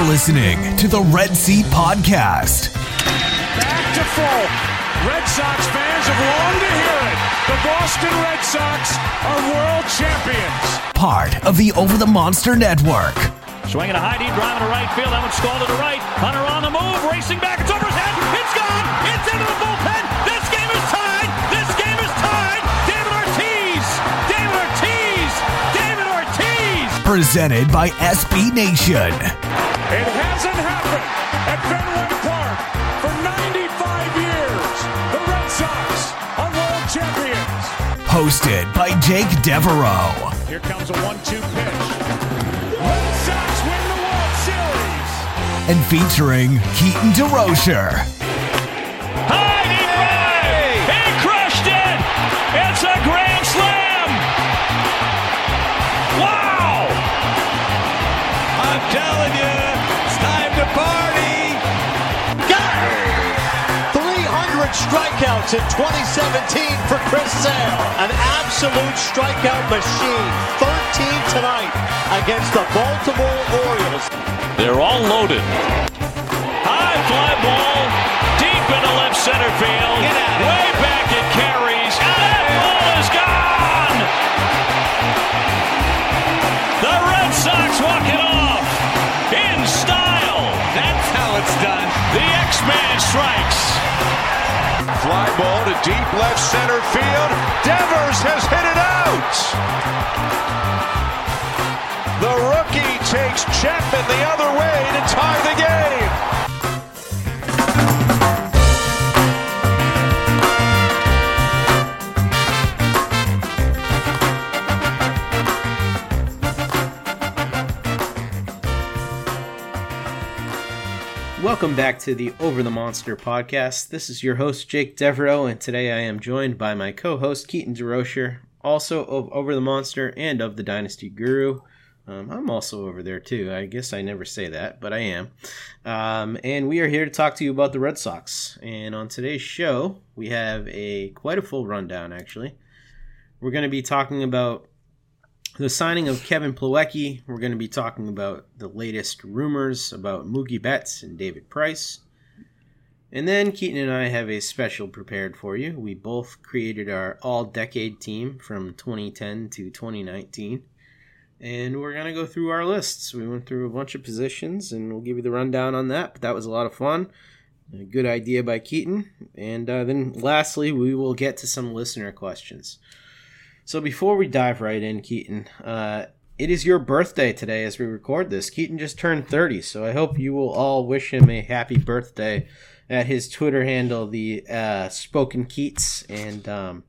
You're listening to the Red Seat Podcast. Back to full. Red Sox fans have longed to hear it. The Boston Red Sox are world champions. Part of the Over the Monster Network. Swinging a high deep drive to right field. That one's stalled to the right. Hunter on the move, racing back. It's over his head. It's gone. It's into the bullpen. This game is tied. This game is tied. David Ortiz. David Ortiz. David Ortiz. Presented by SB Nation. It hasn't happened at Fenway Park for 95 years. The Red Sox are world champions. Hosted by Jake Devereaux. Here comes a 1-2 pitch. Red Sox win the World Series. And featuring Keaton DeRocher. High deep drive. He crushed it. It's a grand slam. Wow. I'm telling you, it's time to party. Got it! 300 strikeouts in 2017 for Chris Sale. An absolute strikeout machine. 13 tonight against the Baltimore Orioles. They're all loaded. High fly ball, deep into left center field. Way back it carries. That ball is gone. The Red Sox walk it off in style. That's how it's done. The X-Man strikes. Fly ball to deep left center field. Devers has hit it out. The rookie takes Chapman the other way to tie the game. Welcome back to the Over the Monster podcast. This is your host, Jake Devereaux, and today I am joined by my co-host, Keaton DeRocher, also of Over the Monster and of the Dynasty Guru. I'm also over there too. I guess I never say that, but I am. And we are here to talk to you about the Red Sox. And on today's show, we have quite a full rundown, actually. We're going to be talking about the signing of Kevin Plawecki. We're going to be talking about the latest rumors about Mookie Betts and David Price. And then Keaton and I have a special prepared for you. We both created our all-decade team from 2010 to 2019. And we're going to go through our lists. We went through a bunch of positions, and we'll give you the rundown on that. But that was a lot of fun. A good idea by Keaton. And then lastly, we will get to some listener questions. So before we dive right in, Keaton, it is your birthday today as we record this. Keaton just turned 30, so I hope you will all wish him a happy birthday at his Twitter handle, the Spoken Keats, and,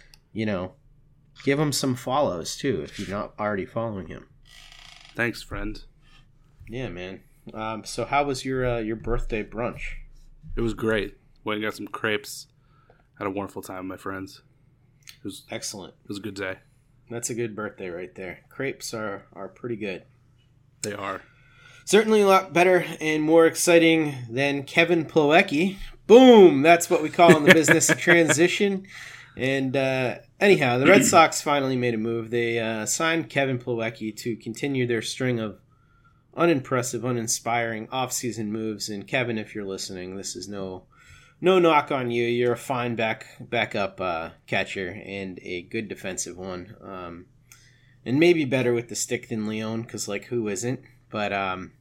give him some follows, too, if you're not already following him. Thanks, friend. Yeah, man. So how was your birthday brunch? It was great. Went and got some crepes. Had a wonderful time with my friends. It was excellent. It was a good day. That's a good birthday right there. Crepes are pretty good. They are. Certainly a lot better and more exciting than Kevin Plawecki. Boom! That's what we call in the business a transition. And anyhow, the Red Sox finally made a move. They signed Kevin Plawecki to continue their string of unimpressive, uninspiring offseason moves. And Kevin, if you're listening, this is no knock on you. You're a fine backup catcher and a good defensive one. And maybe better with the stick than Leon, because, who isn't? But,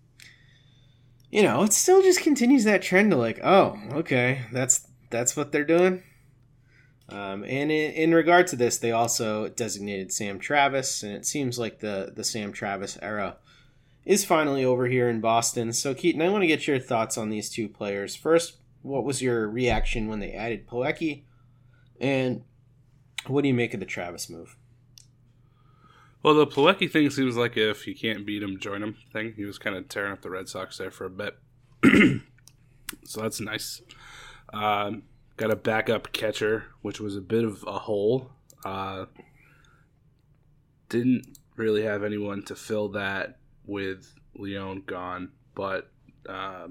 it still just continues that trend of oh, okay, that's what they're doing. And in regard to this, they also designated Sam Travis, and it seems like the Sam Travis era is finally over here in Boston. So, Keaton, I want to get your thoughts on these two players. First, what was your reaction when they added Plawecki? And what do you make of the Travis move? Well, the Plawecki thing seems like if you can't beat him, join him thing. He was kind of tearing up the Red Sox there for a bit. So that's nice. Got a backup catcher, which was a bit of a hole. Didn't really have anyone to fill that with Leon gone, but I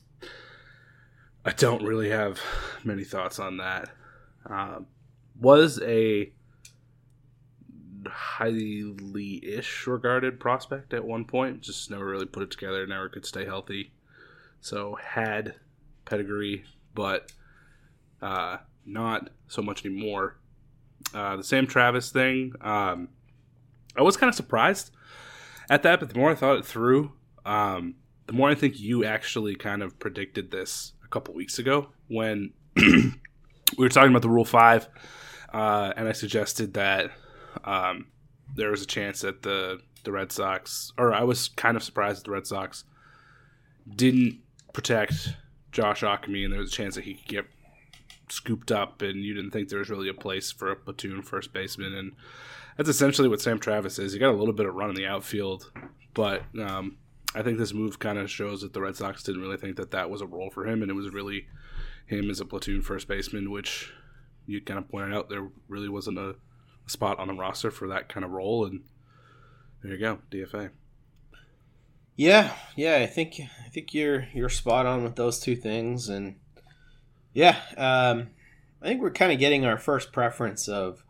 don't really have many thoughts on that. Was a highly-ish regarded prospect at one point. Just never really put it together, never could stay healthy. So had pedigree, but not so much anymore. The Sam Travis thing, I was kind of surprised at that, but the more I thought it through, the more I think you actually kind of predicted this a couple weeks ago when we were talking about the Rule 5, and I suggested that there was a chance that the Red Sox, or I was kind of surprised that the Red Sox didn't protect Josh Ockimey, and there was a chance that he could get scooped up, and you didn't think there was really a place for a platoon first baseman, and that's essentially what Sam Travis is. He got a little bit of run in the outfield, but I think this move kind of shows that the Red Sox didn't really think that that was a role for him, and it was really him as a platoon first baseman, which you kind of pointed out there really wasn't a spot on the roster for that kind of role, and there you go, DFA. Yeah, I think you're spot on with those two things, and yeah, I think we're kind of getting our first preference of,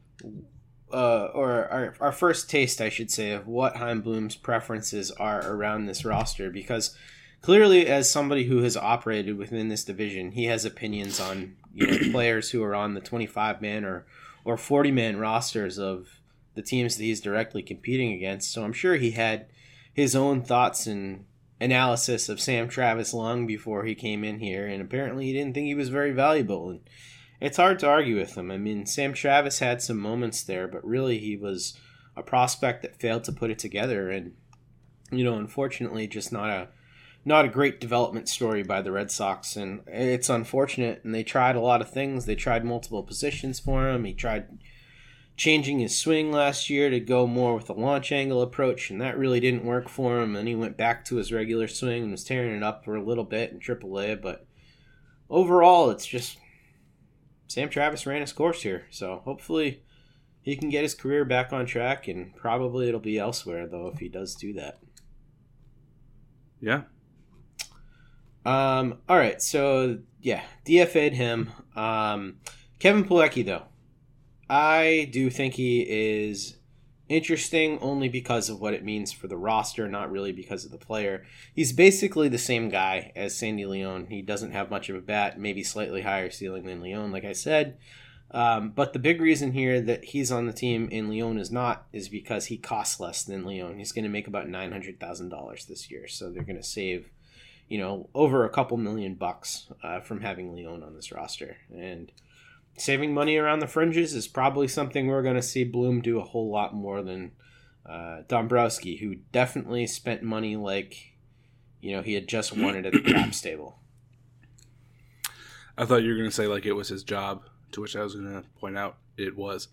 or our first taste, I should say, of what Chaim Bloom's preferences are around this roster, because clearly, as somebody who has operated within this division, he has opinions on players who are on the 25-man or 40-man rosters of the teams that he's directly competing against. So I'm sure he had his own thoughts and analysis of Sam Travis long before he came in here, and apparently he didn't think he was very valuable. And it's hard to argue with him. I mean, Sam Travis had some moments there, but really he was a prospect that failed to put it together, and unfortunately, just not a great development story by the Red Sox, and it's unfortunate. And they tried a lot of things. They tried multiple positions for him. He tried changing his swing last year to go more with a launch angle approach, and that really didn't work for him. And he went back to his regular swing and was tearing it up for a little bit in AAA. But overall, it's just Sam Travis ran his course here. So hopefully he can get his career back on track, and probably it'll be elsewhere, though, if he does do that. Yeah. All right, so yeah, DFA'd him. Kevin Plawecki, though, I do think he is interesting only because of what it means for the roster, not really because of the player. He's basically the same guy as Sandy Leon. He doesn't have much of a bat, maybe slightly higher ceiling than Leon, like I said. But the big reason here that he's on the team and Leon is not is because he costs less than Leon. He's going to make about $900,000 this year, so they're going to save over a couple $1,000,000 from having Leon on this roster. And saving money around the fringes is probably something we're going to see Bloom do a whole lot more than Dombrowski, who definitely spent money like, he had just won it at the cap stable. I thought you were going to say like it was his job, to which I was going to point out it was.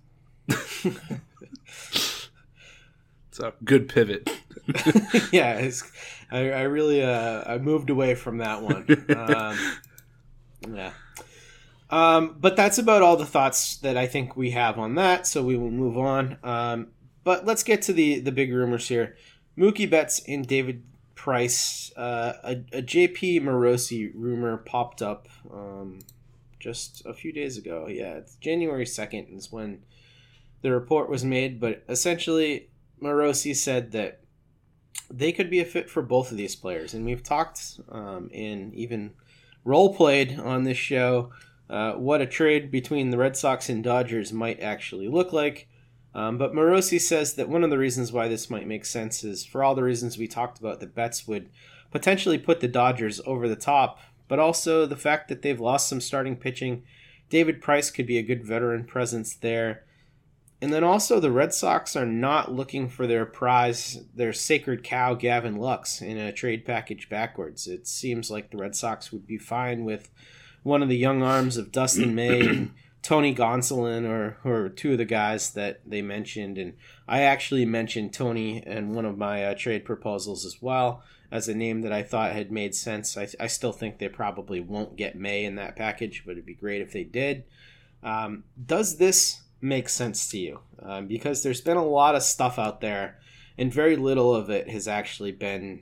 So, good pivot. Yeah, I really I moved away from that one. Yeah. But that's about all the thoughts that I think we have on that, so we will move on. But let's get to the big rumors here. Mookie Betts and David Price. A JP Morosi rumor popped up just a few days ago. Yeah, it's January 2nd is when the report was made, but essentially Morosi said that they could be a fit for both of these players. And we've talked and even role-played on this show what a trade between the Red Sox and Dodgers might actually look like. But Morosi says that one of the reasons why this might make sense is for all the reasons we talked about, that Betts would potentially put the Dodgers over the top, but also the fact that they've lost some starting pitching. David Price could be a good veteran presence there. And then also the Red Sox are not looking for their prize, their sacred cow, Gavin Lux, in a trade package backwards. It seems like the Red Sox would be fine with one of the young arms of Dustin May and Tony Gonsolin, or two of the guys that they mentioned. And I actually mentioned Tony in one of my trade proposals as well as a name that I thought had made sense. I still think they probably won't get May in that package, but it'd be great if they did. Does this make sense to you? Because there's been a lot of stuff out there, and very little of it has actually been,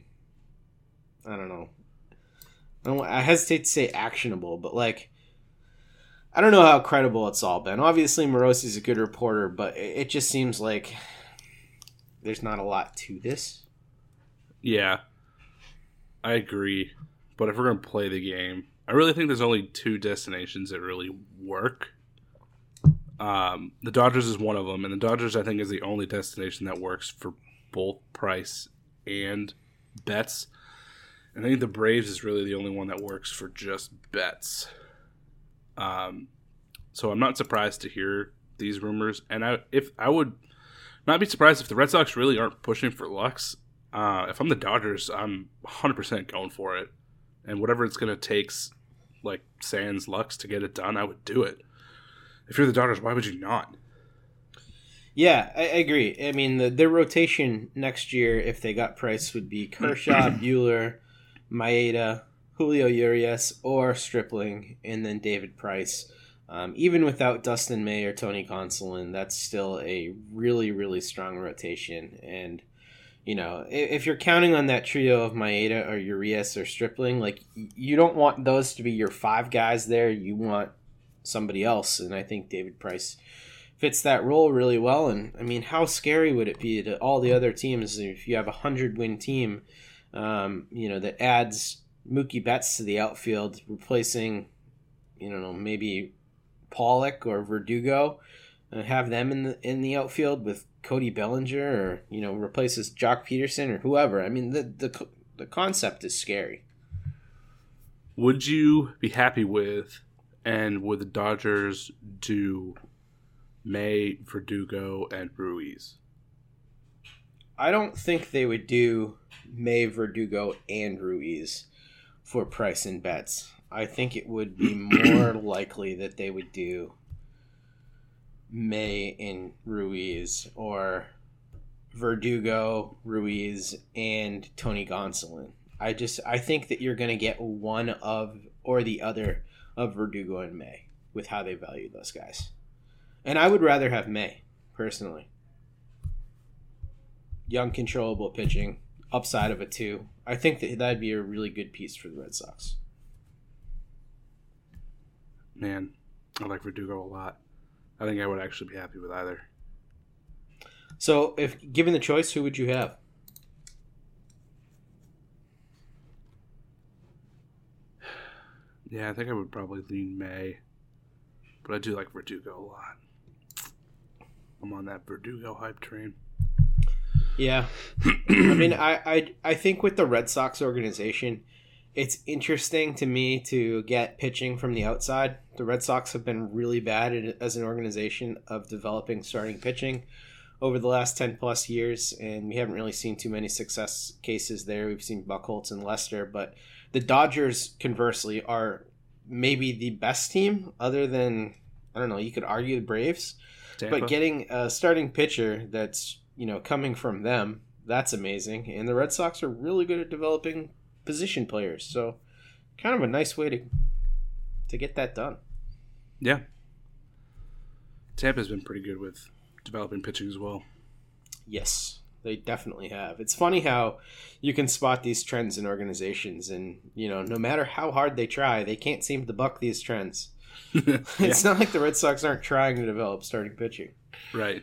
I hesitate to say actionable, but I don't know how credible it's all been. Obviously, Morosi's a good reporter, but it just seems like there's not a lot to this. Yeah, I agree. But if we're going to play the game, I really think there's only two destinations that really work. The Dodgers is one of them, and the Dodgers, I think, is the only destination that works for both price and bets. And I think the Braves is really the only one that works for just bets. So I'm not surprised to hear these rumors, and I would not be surprised if the Red Sox really aren't pushing for Lux. If I'm the Dodgers, I'm 100% going for it, and whatever it's going to take, like sans Lux, to get it done, I would do it. If you're the Dodgers, why would you not? Yeah, I agree. I mean, their rotation next year, if they got Price, would be Kershaw, Buehler, Maeda, Julio Urias, or Stripling, and then David Price. Even without Dustin May or Tony Gonsolin, that's still a really, really strong rotation. And, you know, if you're counting on that trio of Maeda or Urias or Stripling, like, you don't want those to be your five guys there. You want somebody else. And I think David Price fits that role really well. And, I mean, how scary would it be to all the other teams if you have a 100-win team, that adds Mookie Betts to the outfield, replacing, maybe Pollock or Verdugo, and have them in the outfield with Cody Bellinger, or replaces Jock Peterson or whoever. I mean, the concept is scary. Would you be happy with, and would the Dodgers do May, Verdugo, and Ruiz? I don't think they would do May, Verdugo, and Ruiz for Price and Betts. I think it would be more likely that they would do May and Ruiz, or Verdugo, Ruiz, and Tony Gonsolin. I think that you're going to get one of or the other of Verdugo and May with how they value those guys. And I would rather have May, personally. Young, controllable pitching, upside of a 2. I think that'd be a really good piece for the Red Sox. Man, I like Verdugo a lot. I think I would actually be happy with either. So, if given the choice, who would you have? Yeah, I think I would probably lean May. But I do like Verdugo a lot. I'm on that Verdugo hype train. Yeah. I mean, I think with the Red Sox organization, it's interesting to me to get pitching from the outside. The Red Sox have been really bad as an organization of developing starting pitching over the last 10-plus years, and we haven't really seen too many success cases there. We've seen Buchholz and Lester, but the Dodgers, conversely, are maybe the best team other than, I don't know, you could argue the Braves. Tampa. But getting a starting pitcher that's, coming from them, that's amazing. And the Red Sox are really good at developing position players, so kind of a nice way to get that done. Yeah. Tampa's been pretty good with developing pitching as well. Yes, they definitely have. It's funny how you can spot these trends in organizations, and no matter how hard they try, they can't seem to buck these trends. It's not like the Red Sox aren't trying to develop starting pitching. Right.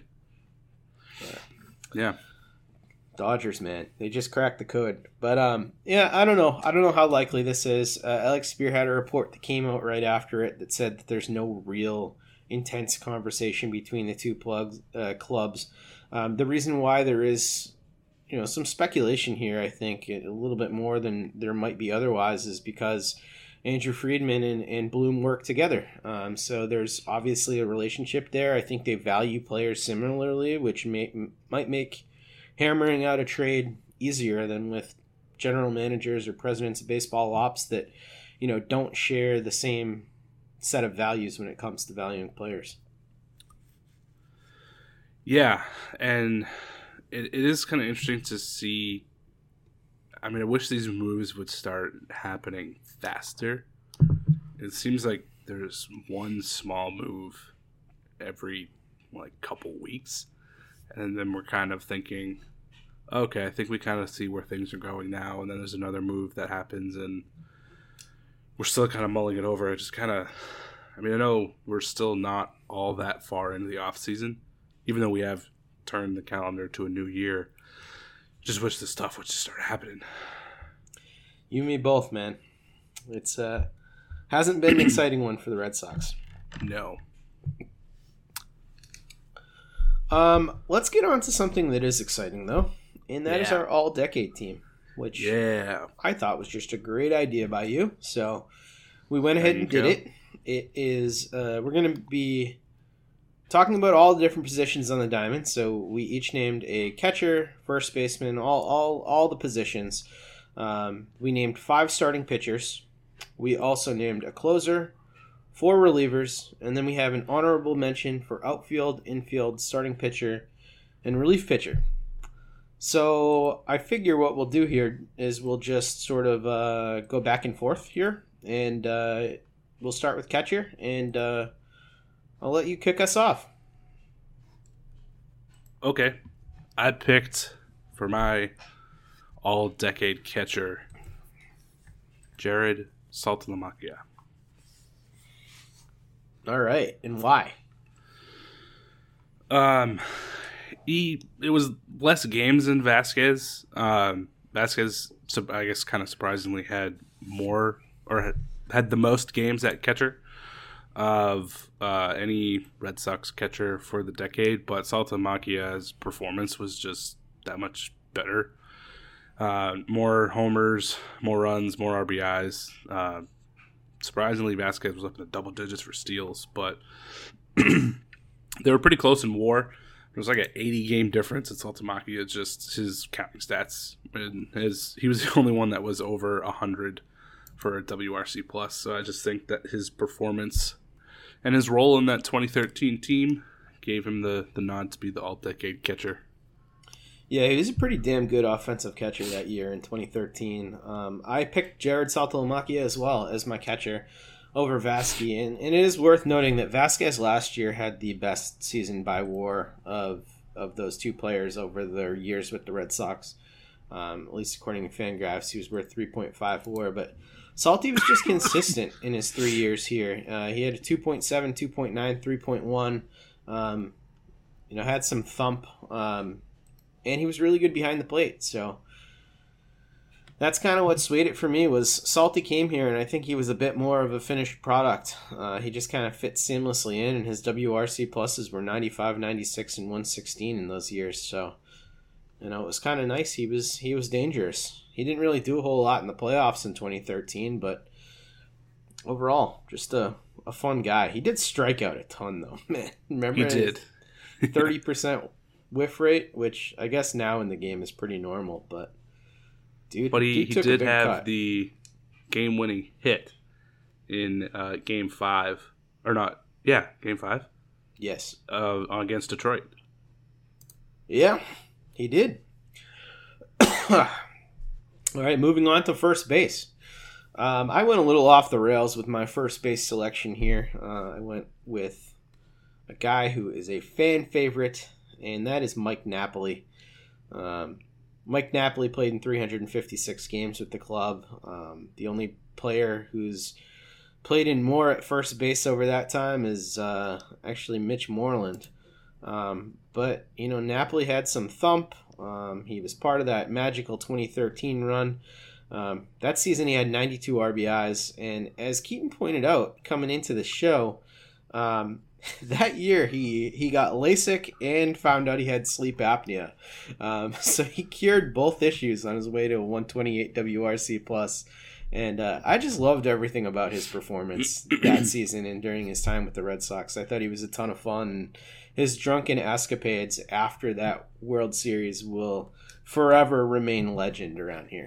Yeah. Dodgers, man, they just cracked the code. But I don't know how likely this is. Alex Spear had a report that came out right after it that said that there's no real intense conversation between the two clubs. The reason why there is some speculation here, I think a little bit more than there might be otherwise, is because Andrew Friedman and Bloom work together. So there's obviously a relationship there. I think they value players similarly, which might make hammering out a trade easier than with general managers or presidents of baseball ops that, don't share the same set of values when it comes to valuing players. Yeah, and it is kind of interesting to see. I mean, I wish these moves would start happening faster. It seems like there's one small move every couple weeks, and then we're kind of thinking, okay, I think we kind of see where things are going now, and then there's another move that happens, and we're still kind of mulling it over. It just kind of, I know we're still not all that far into the off season, even though we have turn the calendar to a new year. Just wish this stuff would just start happening. You and me both, man. It's hasn't been an exciting one for the Red Sox. No. Let's get on to something that is exciting, though, and that is our all-decade team, which I thought was just a great idea by you. So we went ahead and did it. It is we're going to be talking about all the different positions on the diamond. So we each named a catcher, first baseman, all the positions. We named 5 starting pitchers. We also named a closer, 4 relievers, and then we have an honorable mention for outfield, infield, starting pitcher, and relief pitcher. So I figure what we'll do here is we'll just sort of go back and forth here, and we'll start with catcher, and I'll let you kick us off. Okay. I picked for my all-decade catcher Jared Saltalamacchia. All right, and why? It was less games than Vasquez. Vasquez, I guess, kind of surprisingly had more, or had the most games at catcher of any Red Sox catcher for the decade. But Saltalamacchia's performance was just that much better. More homers, more runs, more RBIs. Surprisingly, Vasquez was up in the double digits for steals, but they were pretty close in WAR. It was like an 80-game difference in Saltalamacchia, just his counting stats. And he was the only one that was over 100 for a WRC+. So I just think that his performance and his role in that 2013 team gave him the nod to be the all-decade catcher. Yeah, he was a pretty damn good offensive catcher that year in 2013. I picked Jared Saltalamacchia as well as my catcher over Vasquez, and it is worth noting that Vasquez last year had the best season by WAR of those two players over their years with the Red Sox. At least according to Fangraphs, he was worth 3.5 WAR, but Salty was just consistent in his 3 years here. He had a 2.7, 2.9, 3.1. Had some thump. And he was really good behind the plate, so that's kind of what swayed it for me. Was Salty came here, and I think he was a bit more of a finished product. He just kind of fit seamlessly in, and his WRC pluses were 95, 96, and 116 in those years. So, it was kind of nice. He was dangerous. He didn't really do a whole lot in the playoffs in 2013, but overall, just a fun guy. He did strike out a ton, though. Man, remember he did 30%. Whiff rate, which I guess now in the game is pretty normal, but dude, he did have cut. The game-winning hit in Game 5, or not? Yeah, Game 5. Yes, against Detroit. Yeah, he did. All right, moving on to first base. I went a little off the rails with my first base selection here. I went with a guy who is a fan favorite, and that is Mike Napoli. Mike Napoli played in 356 games with the club. The only player who's played in more at first base over that time is actually Mitch Moreland. But, Napoli had some thump. He was part of that magical 2013 run. That season he had 92 RBIs. And as Keaton pointed out, coming into the show, that year he got LASIK and found out he had sleep apnea. So he cured both issues on his way to a 128 WRC+. And I just loved everything about his performance that season and during his time with the Red Sox. I thought he was a ton of fun. And his drunken escapades after that World Series will forever remain legend around here.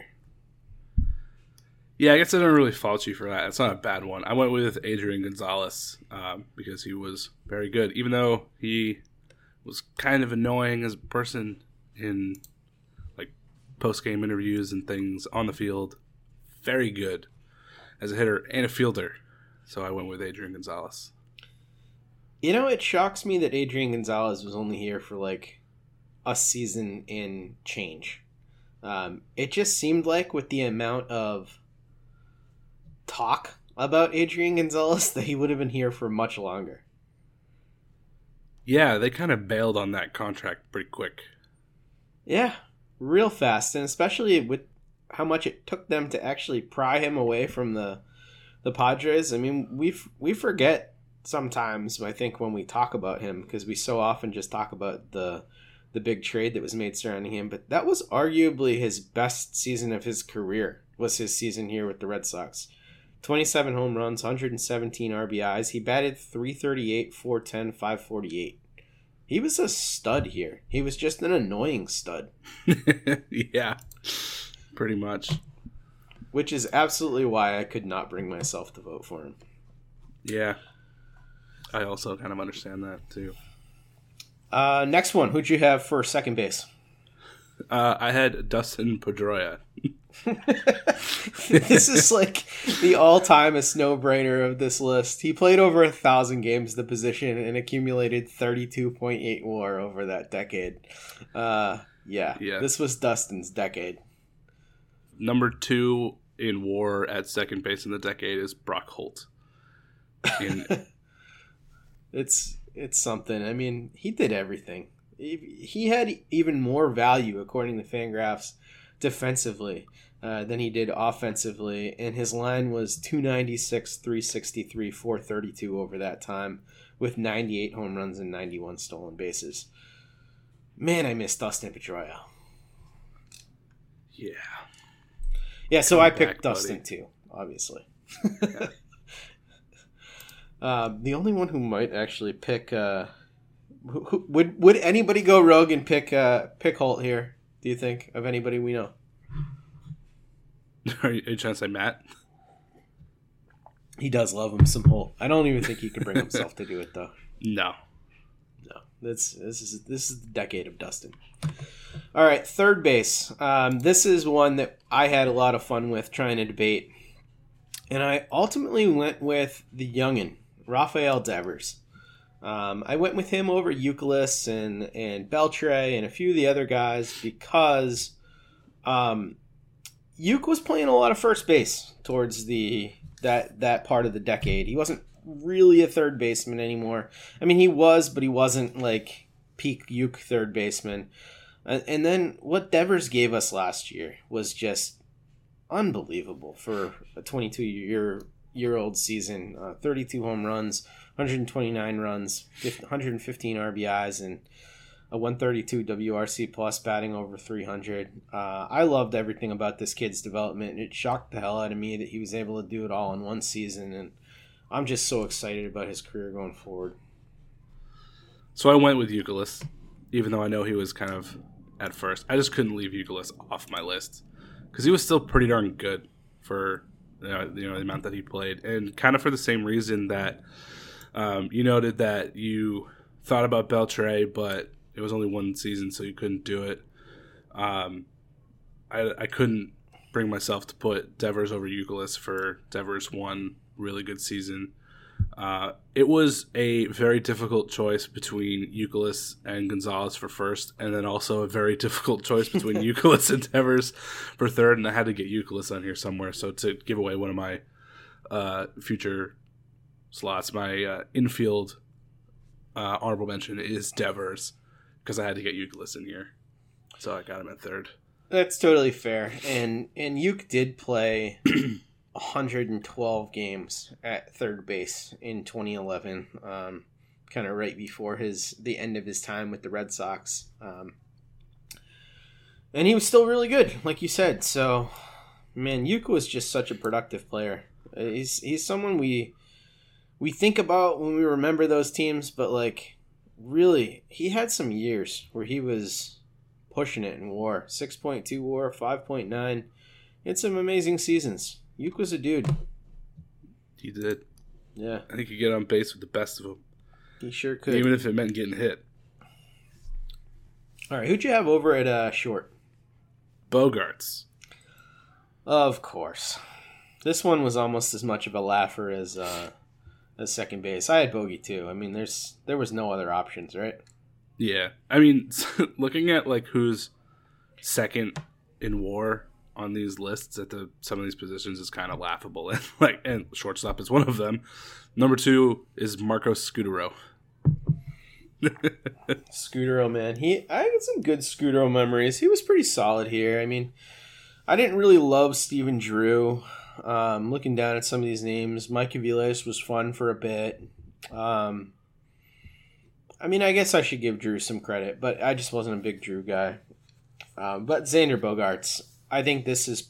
Yeah, I guess I don't really fault you for that. It's not a bad one. I went with Adrian Gonzalez because he was very good, even though he was kind of annoying as a person in like post-game interviews and things on the field. Very good as a hitter and a fielder. So I went with Adrian Gonzalez. It shocks me that Adrian Gonzalez was only here for like a season and change. It just seemed like with the amount of talk about Adrian Gonzalez that he would have been here for much longer. Yeah, they kind of bailed on that contract pretty quick. Yeah, real fast, and especially with how much it took them to actually pry him away from the Padres. I mean, we forget sometimes, I think, when we talk about him, because we so often just talk about the big trade that was made surrounding him, but that was arguably his best season of his career, was his season here with the Red Sox. 27 home runs, 117 RBIs. He batted .338, .410, .548. He was a stud here. He was just an annoying stud. Yeah, pretty much. Which is absolutely why I could not bring myself to vote for him. Yeah. I also kind of understand that, too. Next one. Who'd you have for second base? I had Dustin Pedroia. This is like the all-timest no-brainer of this list. He played over 1,000 games the position and accumulated 32.8 WAR over that decade. Yeah, this was Dustin's decade. Number 2 in WAR at second base in the decade is Brock Holt. It's something. I mean, he did everything. He had even more value, according to Fangraphs, defensively than he did offensively, and his line was 296, 363, 432 over that time, with 98 home runs and 91 stolen bases. Man, I miss Dustin Pedroia. Yeah, so I picked Dustin too, obviously. Yeah. The only one who might actually pick would anybody go rogue and pick Holt here? Do you think, of anybody we know? Are you trying to say Matt? He does love him some Holt. I don't even think he can bring himself to do it though. No. This is the decade of Dustin. All right, third base. This is one that I had a lot of fun with trying to debate, and I ultimately went with the youngin, Rafael Devers. I went with him over Youkilis and Beltre and a few of the other guys because Youk was playing a lot of first base towards that part of the decade. He wasn't really a third baseman anymore. I mean, he was, but he wasn't like peak Youk third baseman. And then what Devers gave us last year was just unbelievable for a 22-year-old season. 32 home runs, 129 runs, 115 RBIs, and a 132 WRC plus, batting over 300. I loved everything about this kid's development. It shocked the hell out of me that he was able to do it all in one season, and I'm just so excited about his career going forward. So I went with Youkilis, even though I know he was kind of at first. I just couldn't leave Youkilis off my list because he was still pretty darn good for the amount that he played, and kind of for the same reason that you noted that you thought about Beltre, but it was only one season, so you couldn't do it. I couldn't bring myself to put Devers over Youkilis for Devers' one really good season. It was a very difficult choice between Youkilis and Gonzalez for first, and then also a very difficult choice between Youkilis and Devers for third, and I had to get Youkilis on here somewhere. So to give away one of my future slots, my infield honorable mention is Devers, because I had to get Youkilis in here. So I got him at third. That's totally fair. And Youk did play 112 games at third base in 2011, kind of right before the end of his time with the Red Sox. And he was still really good, like you said. So, man, Youk was just such a productive player. He's someone we think about when we remember those teams, but like really, he had some years where he was pushing it in WAR. 6.2 WAR, 5.9. He had some amazing seasons. Youk was a dude. He did. Yeah. I think he could get on base with the best of them. He sure could. Even if it meant getting hit. All right, who'd you have over at short? Bogarts. Of course. This one was almost as much of a laugher as second base. I had Bogey too. I mean, there was no other options, right? Yeah. I mean, looking at like who's second in WAR on these lists at some of these positions is kind of laughable, and shortstop is one of them. Number 2 is Marcos Scutaro. Scudero, man. I got some good Scudero memories. He was pretty solid here. I mean, I didn't really love Steven Drew. Looking down at some of these names, Mike Aviles was fun for a bit. I mean, I guess I should give Drew some credit, but I just wasn't a big Drew guy. But Xander Bogaerts, I think this is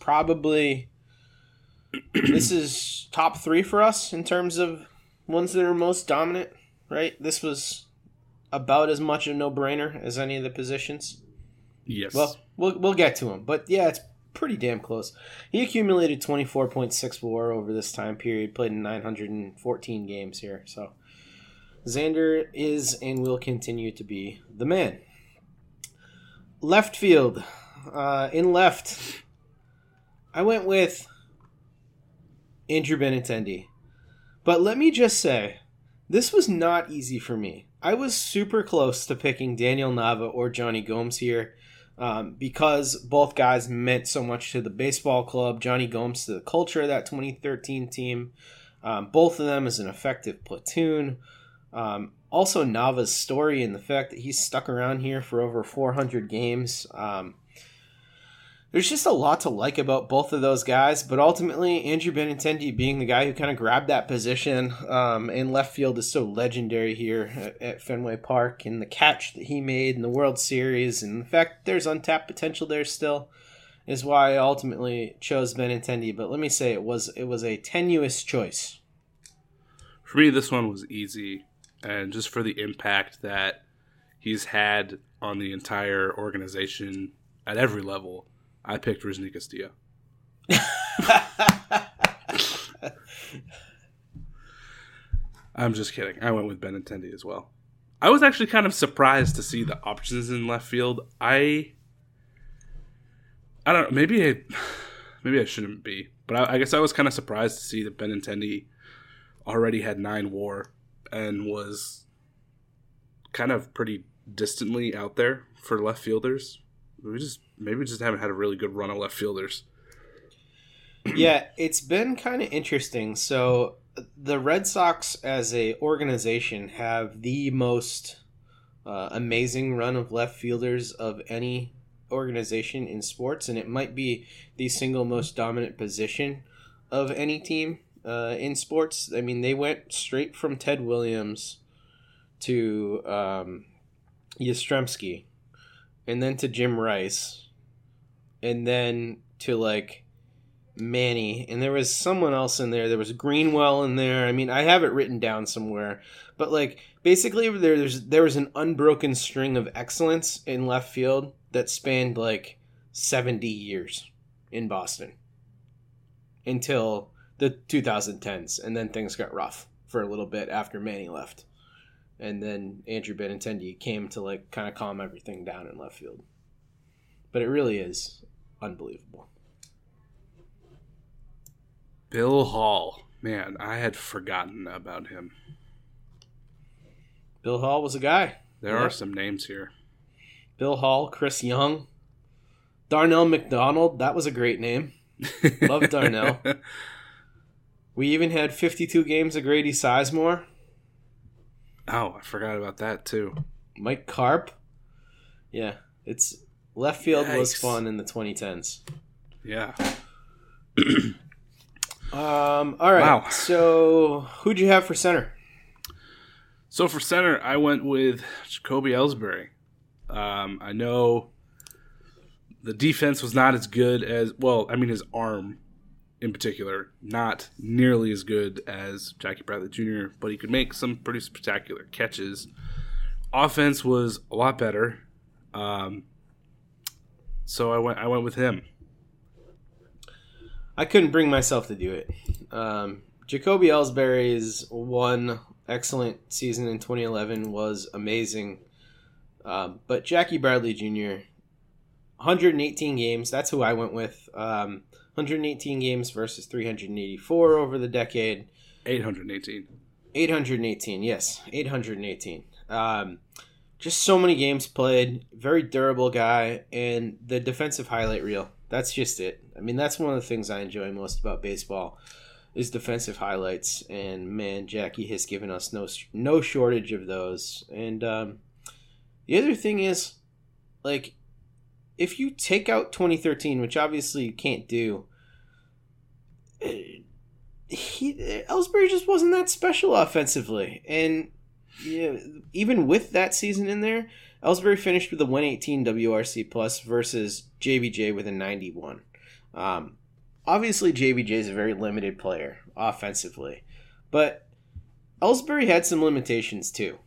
top 3 for us in terms of ones that are most dominant, right? This was about as much a no-brainer as any of the positions. Yes. Well, we'll get to him, but yeah, it's pretty damn close. He accumulated 24.6 WAR over this time period, played in 914 games here. So Xander is and will continue to be the man. Left field. In left, I went with Andrew Benintendi. But let me just say, this was not easy for me. I was super close to picking Daniel Nava or Johnny Gomes here because both guys meant so much to the baseball club. Johnny Gomes to the culture of that 2013 team. Both of them as an effective platoon. Also Nava's story and the fact that he's stuck around here for over 400 games. There's just a lot to like about both of those guys, but ultimately Andrew Benintendi being the guy who kind of grabbed that position in left field is so legendary here at Fenway Park, and the catch that he made in the World Series and the fact that there's untapped potential there still is why I ultimately chose Benintendi. But let me say it was a tenuous choice. For me, this one was easy, and just for the impact that he's had on the entire organization at every level, I picked Rusney Castillo. I'm just kidding. I went with Benintendi as well. I was actually kind of surprised to see the options in left field. I don't know. Maybe I shouldn't be, but I guess I was kind of surprised to see that Benintendi already had 9 WAR and was kind of pretty distantly out there for left fielders. Maybe we just haven't had a really good run of left fielders. Yeah, it's been kind of interesting. So the Red Sox as a organization have the most amazing run of left fielders of any organization in sports, and it might be the single most dominant position of any team in sports. I mean, they went straight from Ted Williams to Yastrzemski, and then to Jim Rice, and then to like Manny, and there was someone else in there. There was Greenwell in there. I mean, I have it written down somewhere, but like basically there was an unbroken string of excellence in left field that spanned like 70 years in Boston until the 2010s, and then things got rough for a little bit after Manny left. And then Andrew Benintendi came to like kind of calm everything down in left field. But it really is unbelievable. Bill Hall. Man, I had forgotten about him. Bill Hall was a guy. There are some names here. Bill Hall, Chris Young, Darnell McDonald. That was a great name. Love Darnell. We even had 52 games of Grady Sizemore. Oh, I forgot about that too. Mike Karp. Yeah, it's left field was Yikes. fun in the 2010s. Yeah. All right. Wow. So, who'd you have for center? So for center, I went with Jacoby Ellsbury. I know the defense was not as good as, well, I mean, his arm in particular, not nearly as good as Jackie Bradley Jr., but he could make some pretty spectacular catches. Offense was a lot better. So I went with him. I couldn't bring myself to do it. Jacoby Ellsbury's one excellent season in 2011 was amazing. But Jackie Bradley Jr., 118 games, that's who I went with. 118 games versus 384 over the decade. 818. 818, yes. 818. Just so many games played. Very durable guy. And the defensive highlight reel. That's just it. I mean, that's one of the things I enjoy most about baseball is defensive highlights, and man, Jackie has given us no shortage of those. And the other thing is, like, if you take out 2013, which obviously you can't do, Ellsbury just wasn't that special offensively. And even with that season in there, Ellsbury finished with a 118 WRC plus versus JBJ with a 91. Obviously, JBJ is a very limited player offensively, but Ellsbury had some limitations too.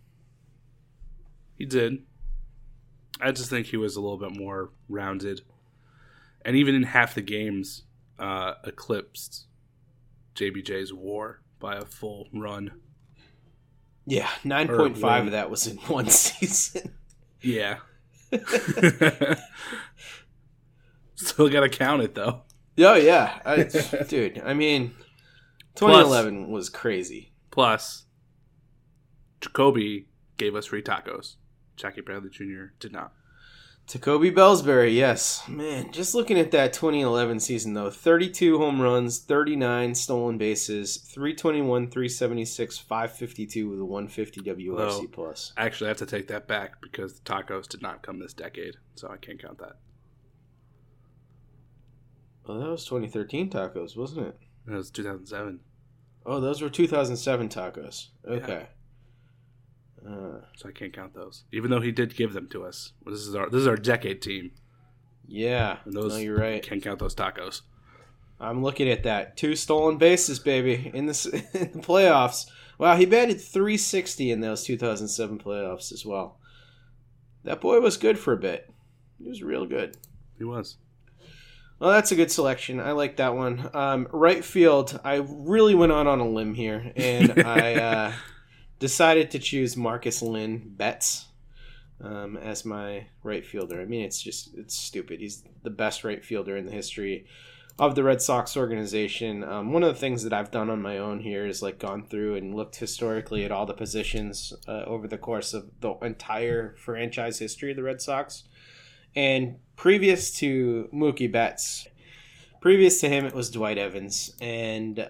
He did. I just think he was a little bit more rounded. And even in half the games, eclipsed JBJ's WAR by a full run. Yeah, 9.5 of that was in one season. Yeah. Still got to count it, though. Oh, yeah. Dude, I mean, 2011 was crazy. Plus, Jacoby gave us free tacos. Jackie Bradley Jr. did not. Jacoby Ellsbury, yes. Man, just looking at that 2011 season, though, 32 home runs, 39 stolen bases, 321, 376, 552 with a 150 WRC plus. Actually, I have to take that back because the tacos did not come this decade, so I can't count that. Well, that was 2013 tacos, wasn't it? That was 2007. Oh, those were 2007 tacos. Okay. So I can't count those, even though he did give them to us. This is our decade team. Yeah, and those, no, you're right. Can't count those tacos. I'm looking at that. 2 stolen bases, baby, in the playoffs. Wow, he batted .360 in those 2007 playoffs as well. That boy was good for a bit. He was real good. He was. Well, that's a good selection. I like that one. Right field, I really went out on a limb here, and I decided to choose Marcus Lynn Betts as my right fielder. I mean, it's stupid. He's the best right fielder in the history of the Red Sox organization. One of the things that I've done on my own here is like gone through and looked historically at all the positions over the course of the entire franchise history of the Red Sox. And previous to Mookie Betts, previous to him, it was Dwight Evans. And,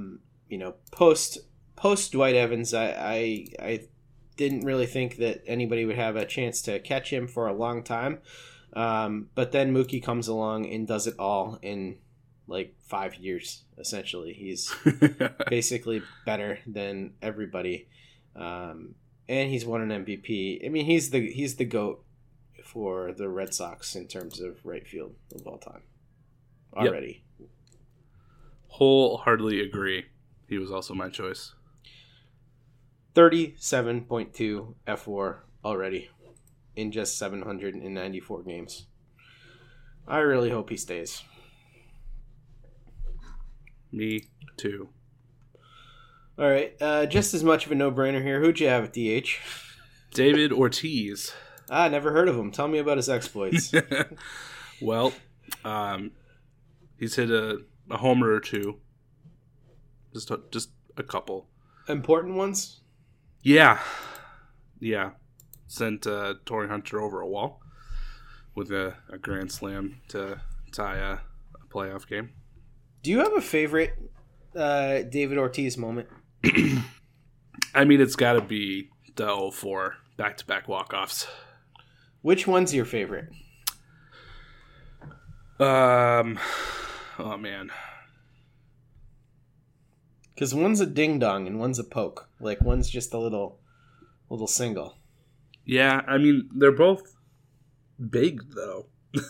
post Dwight Evans, I didn't really think that anybody would have a chance to catch him for a long time. But then Mookie comes along and does it all in like 5 years, essentially. He's basically better than everybody. And he's won an MVP. I mean, he's the GOAT for the Red Sox in terms of right field of all time already. Yep. Wholeheartedly agree. He was also my choice. 37.2 F4 already in just 794 games. I really hope he stays. Me too. All right, just as much of a no-brainer here. Who'd you have at DH? David Ortiz. Never heard of him. Tell me about his exploits. Well, he's hit a homer or two. Just a couple. Important ones? Yeah. Sent Torrey Hunter over a wall with a grand slam to tie a playoff game. Do you have a favorite David Ortiz moment? I mean, it's got to be the 0-4 back-to-back walk-offs. Which one's your favorite? Oh, man. Because one's a ding-dong and one's a poke. Like, one's just a little single. Yeah, I mean, they're both big, though.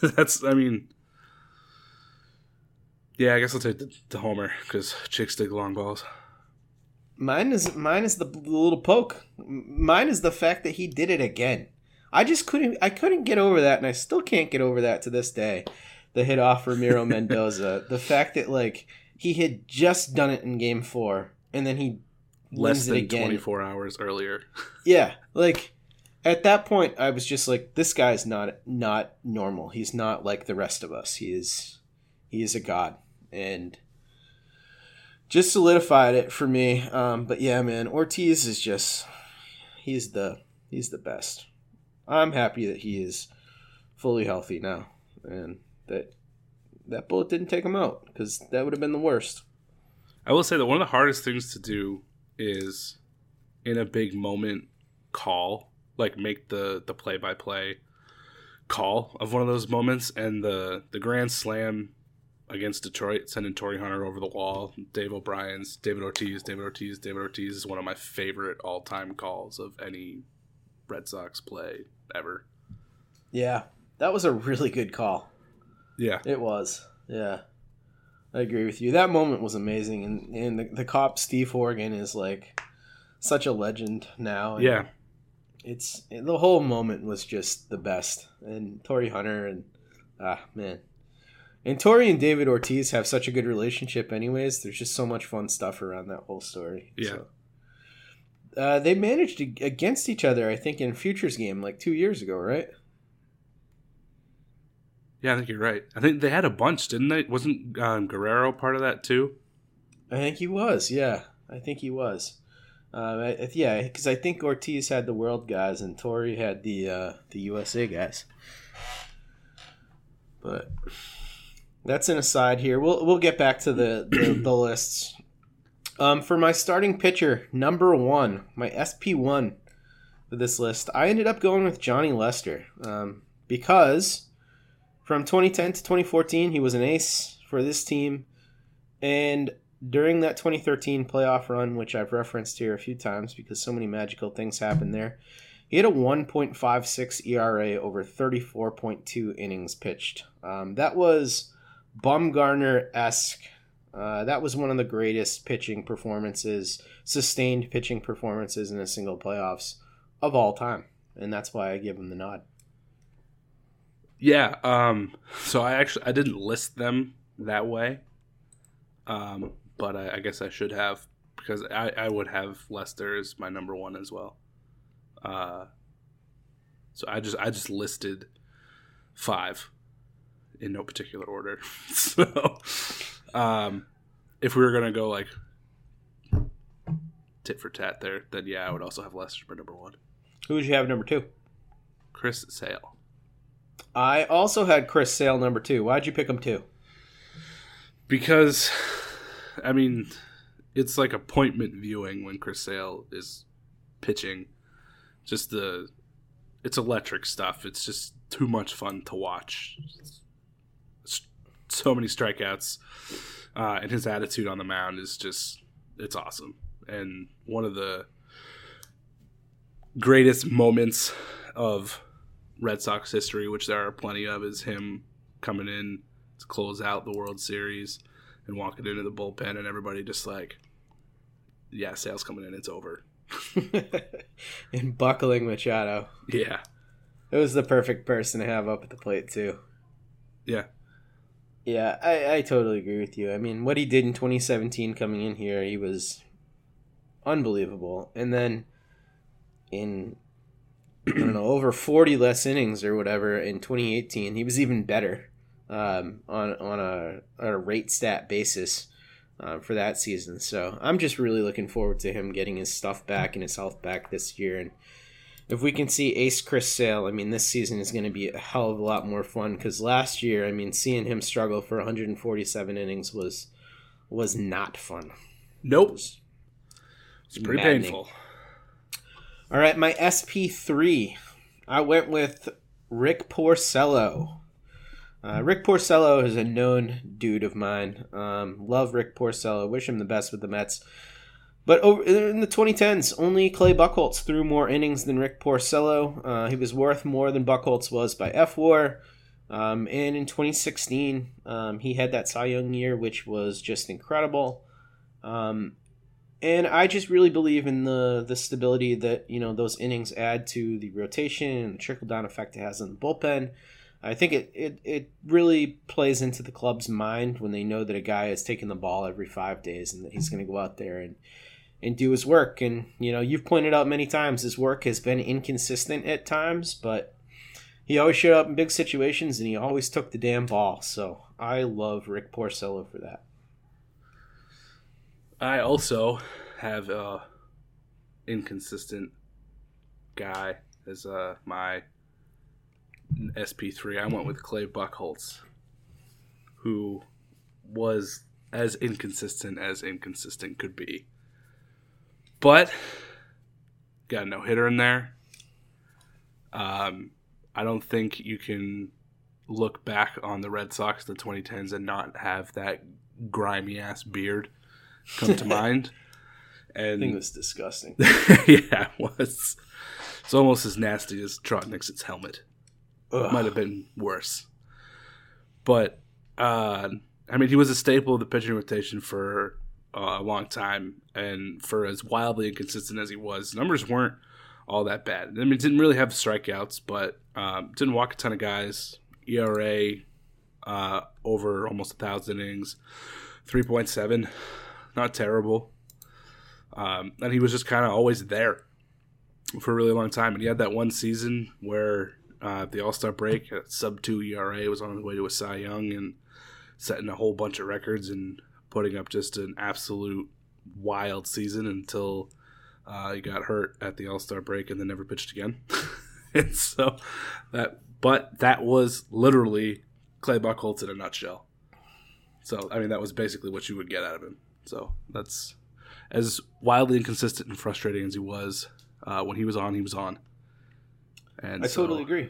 Yeah, I guess I'll take the homer, because chicks dig long balls. Mine is the little poke. Mine is the fact that he did it again. I couldn't get over that, and I still can't get over that to this day. The hit off Ramiro Mendoza. The fact that, like, he had just done it in Game 4, and then he wins it again. 24 hours earlier. Yeah, like, at that point, I was just like, this guy's not normal. He's not like the rest of us. He is a god, and just solidified it for me. But yeah, man, Ortiz is just he's the best. I'm happy that he is fully healthy now, and that bullet didn't take him out, because that would have been the worst. I will say that one of the hardest things to do is in a big moment call, like make the play-by-play call of one of those moments, and the grand slam against Detroit, sending Torrey Hunter over the wall, David Ortiz is one of my favorite all-time calls of any Red Sox play ever. Yeah, that was a really good call. Yeah. It was. Yeah. I agree with you. That moment was amazing, and the cop Steve Horgan is like such a legend now. And yeah. The whole moment was just the best. And Torrey Hunter and man. And Torrey and David Ortiz have such a good relationship anyways. There's just so much fun stuff around that whole story. Yeah. So, they managed against each other, I think, in a Futures game like 2 years ago, right? Yeah, I think you're right. I think they had a bunch, didn't they? Wasn't Guerrero part of that too? I think he was, yeah. I think he was. Yeah, because I think Ortiz had the World guys and Torrey had the USA guys. But that's an aside here. We'll get back to the lists. For my starting pitcher, number 1, my SP1 for this list, I ended up going with Johnny Lester because from 2010 to 2014, he was an ace for this team, and during that 2013 playoff run, which I've referenced here a few times because so many magical things happened there, he had a 1.56 ERA over 34.2 innings pitched. That was Bumgarner-esque. That was one of the greatest pitching performances, sustained pitching performances in a single playoffs of all time, and that's why I give him the nod. Yeah, so I didn't list them that way, but I guess I should have, because I would have Lester as my number 1 as well. So I just listed 5 in no particular order. So if we were gonna go like tit for tat there, then yeah, I would also have Lester for number 1. Who would you have number 2? Chris Sale. I also had Chris Sale number 2. Why'd you pick him 2? Because, I mean, it's like appointment viewing when Chris Sale is pitching. It's electric stuff. It's just too much fun to watch. So many strikeouts, and his attitude on the mound is it's awesome. And one of the greatest moments of Red Sox history, which there are plenty of, is him coming in to close out the World Series and walking into the bullpen and everybody just like, yeah, Sale's coming in, it's over. And buckling Machado. Yeah. It was the perfect person to have up at the plate too. Yeah. Yeah, I totally agree with you. I mean, what he did in 2017 coming in here, he was unbelievable. And then in over 40 less innings or whatever in 2018, he was even better on a rate stat basis for that season. So I'm just really looking forward to him getting his stuff back and his health back this year. And if we can see ace Chris Sale, I mean, this season is going to be a hell of a lot more fun, because last year, I mean, seeing him struggle for 147 innings was not fun. Nope. It's pretty maddening. painful. All right, my SP3, I went with Rick Porcello. Rick Porcello is a known dude of mine. Love Rick Porcello. Wish him the best with the Mets. But in the 2010s, only Clay Buchholz threw more innings than Rick Porcello. He was worth more than Buchholz was by FWAR. And in 2016, he had that Cy Young year, which was just incredible. And I just really believe in the stability that, those innings add to the rotation and the trickle-down effect it has on the bullpen. I think it really plays into the club's mind when they know that a guy is taking the ball every 5 days and that he's going to go out there and do his work. And, you've pointed out many times his work has been inconsistent at times, but he always showed up in big situations and he always took the damn ball. So I love Rick Porcello for that. I also have a inconsistent guy as my SP3. I went with Clay Buchholz, who was as inconsistent could be. But got a no-hitter in there. I don't think you can look back on the Red Sox in the 2010s and not have that grimy-ass beard come to mind. And I think it was disgusting. Yeah, it was. It's almost as nasty as Trot Nixon's helmet. It might have been worse. But, he was a staple of the pitching rotation for a long time. And for as wildly inconsistent as he was, numbers weren't all that bad. Didn't really have strikeouts, but didn't walk a ton of guys. ERA over almost 1,000 innings. 3.7. Not terrible. And he was just kind of always there for a really long time. And he had that one season where the All-Star break at sub-2 ERA was on his way to a Cy Young and setting a whole bunch of records and putting up just an absolute wild season until he got hurt at the All-Star break and then never pitched again. And so that was literally Clay Buchholz in a nutshell. So, that was basically what you would get out of him. So that's as wildly inconsistent and frustrating as he was. When he was on, he was on. And I totally agree.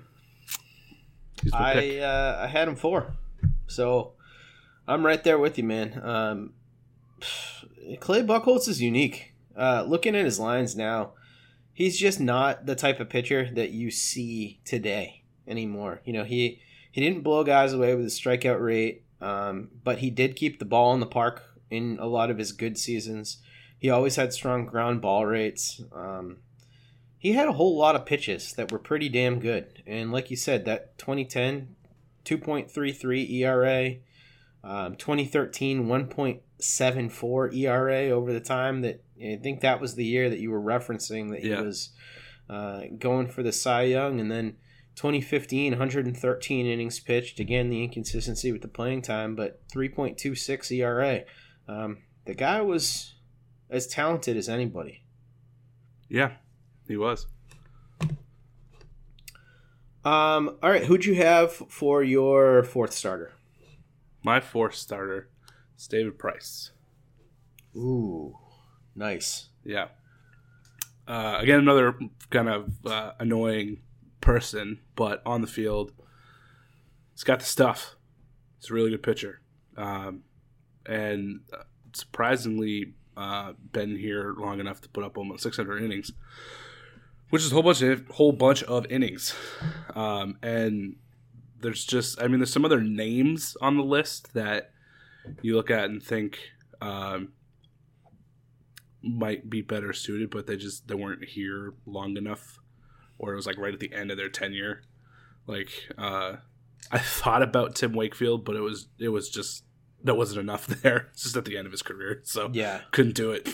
I had him 4. So I'm right there with you, man. Clay Buchholz is unique. Looking at his lines now, he's just not the type of pitcher that you see today anymore. He didn't blow guys away with his strikeout rate, but he did keep the ball in the park in a lot of his good seasons. He always had strong ground ball rates. He had a whole lot of pitches that were pretty damn good. And like you said, that 2010, 2.33 ERA, 2013, 1.74 ERA over the time. That I think that was the year that you were referencing that he was going for the Cy Young. And then 2015, 113 innings pitched. Again, the inconsistency with the playing time, but 3.26 ERA. The guy was as talented as anybody. Yeah, he was. All right, who'd you have for your 4th starter? My 4th starter is David Price. Ooh, nice. Yeah. Again, another kind of annoying person, but on the field, he's got the stuff. He's a really good pitcher. And surprisingly, been here long enough to put up almost 600 innings, which is a whole bunch of innings. And there's just, there's some other names on the list that you look at and think might be better suited, but they weren't here long enough, or it was like right at the end of their tenure. Like I thought about Tim Wakefield, but it was just that wasn't enough there. It's just at the end of his career, so yeah, couldn't do it.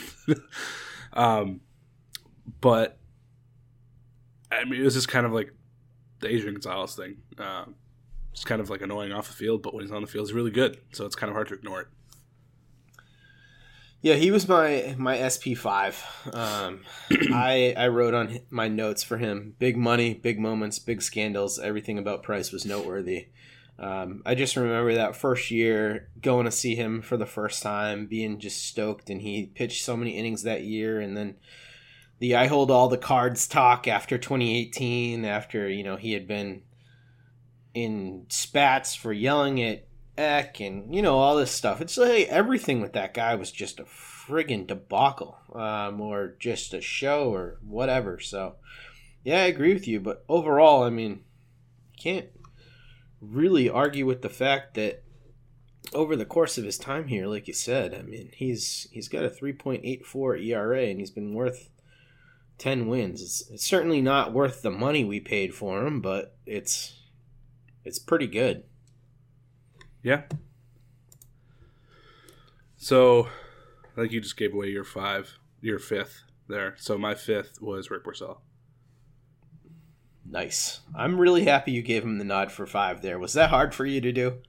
But it was just kind of like the Adrian Gonzalez thing. It's kind of like annoying off the field, but when he's on the field, he's really good. So it's kind of hard to ignore it. Yeah, he was my SP5. I wrote on my notes for him: big money, big moments, big scandals. Everything about Price was noteworthy. I just remember that first year going to see him for the first time, being just stoked, and he pitched so many innings that year. And then the I hold all the cards talk after 2018, after he had been in spats for yelling at Eck and all this stuff. It's like everything with that guy was just a friggin' debacle, or just a show or whatever. So yeah, I agree with you, but overall, you can't really argue with the fact that over the course of his time here, like you said, he's got a 3.84 ERA and he's been worth 10 wins. It's certainly not worth the money we paid for him, but it's pretty good. Yeah. So, I think you just gave away your 5th there. So my 5th was Rick Porcello. Nice. I'm really happy you gave him the nod for 5 there. Was that hard for you to do?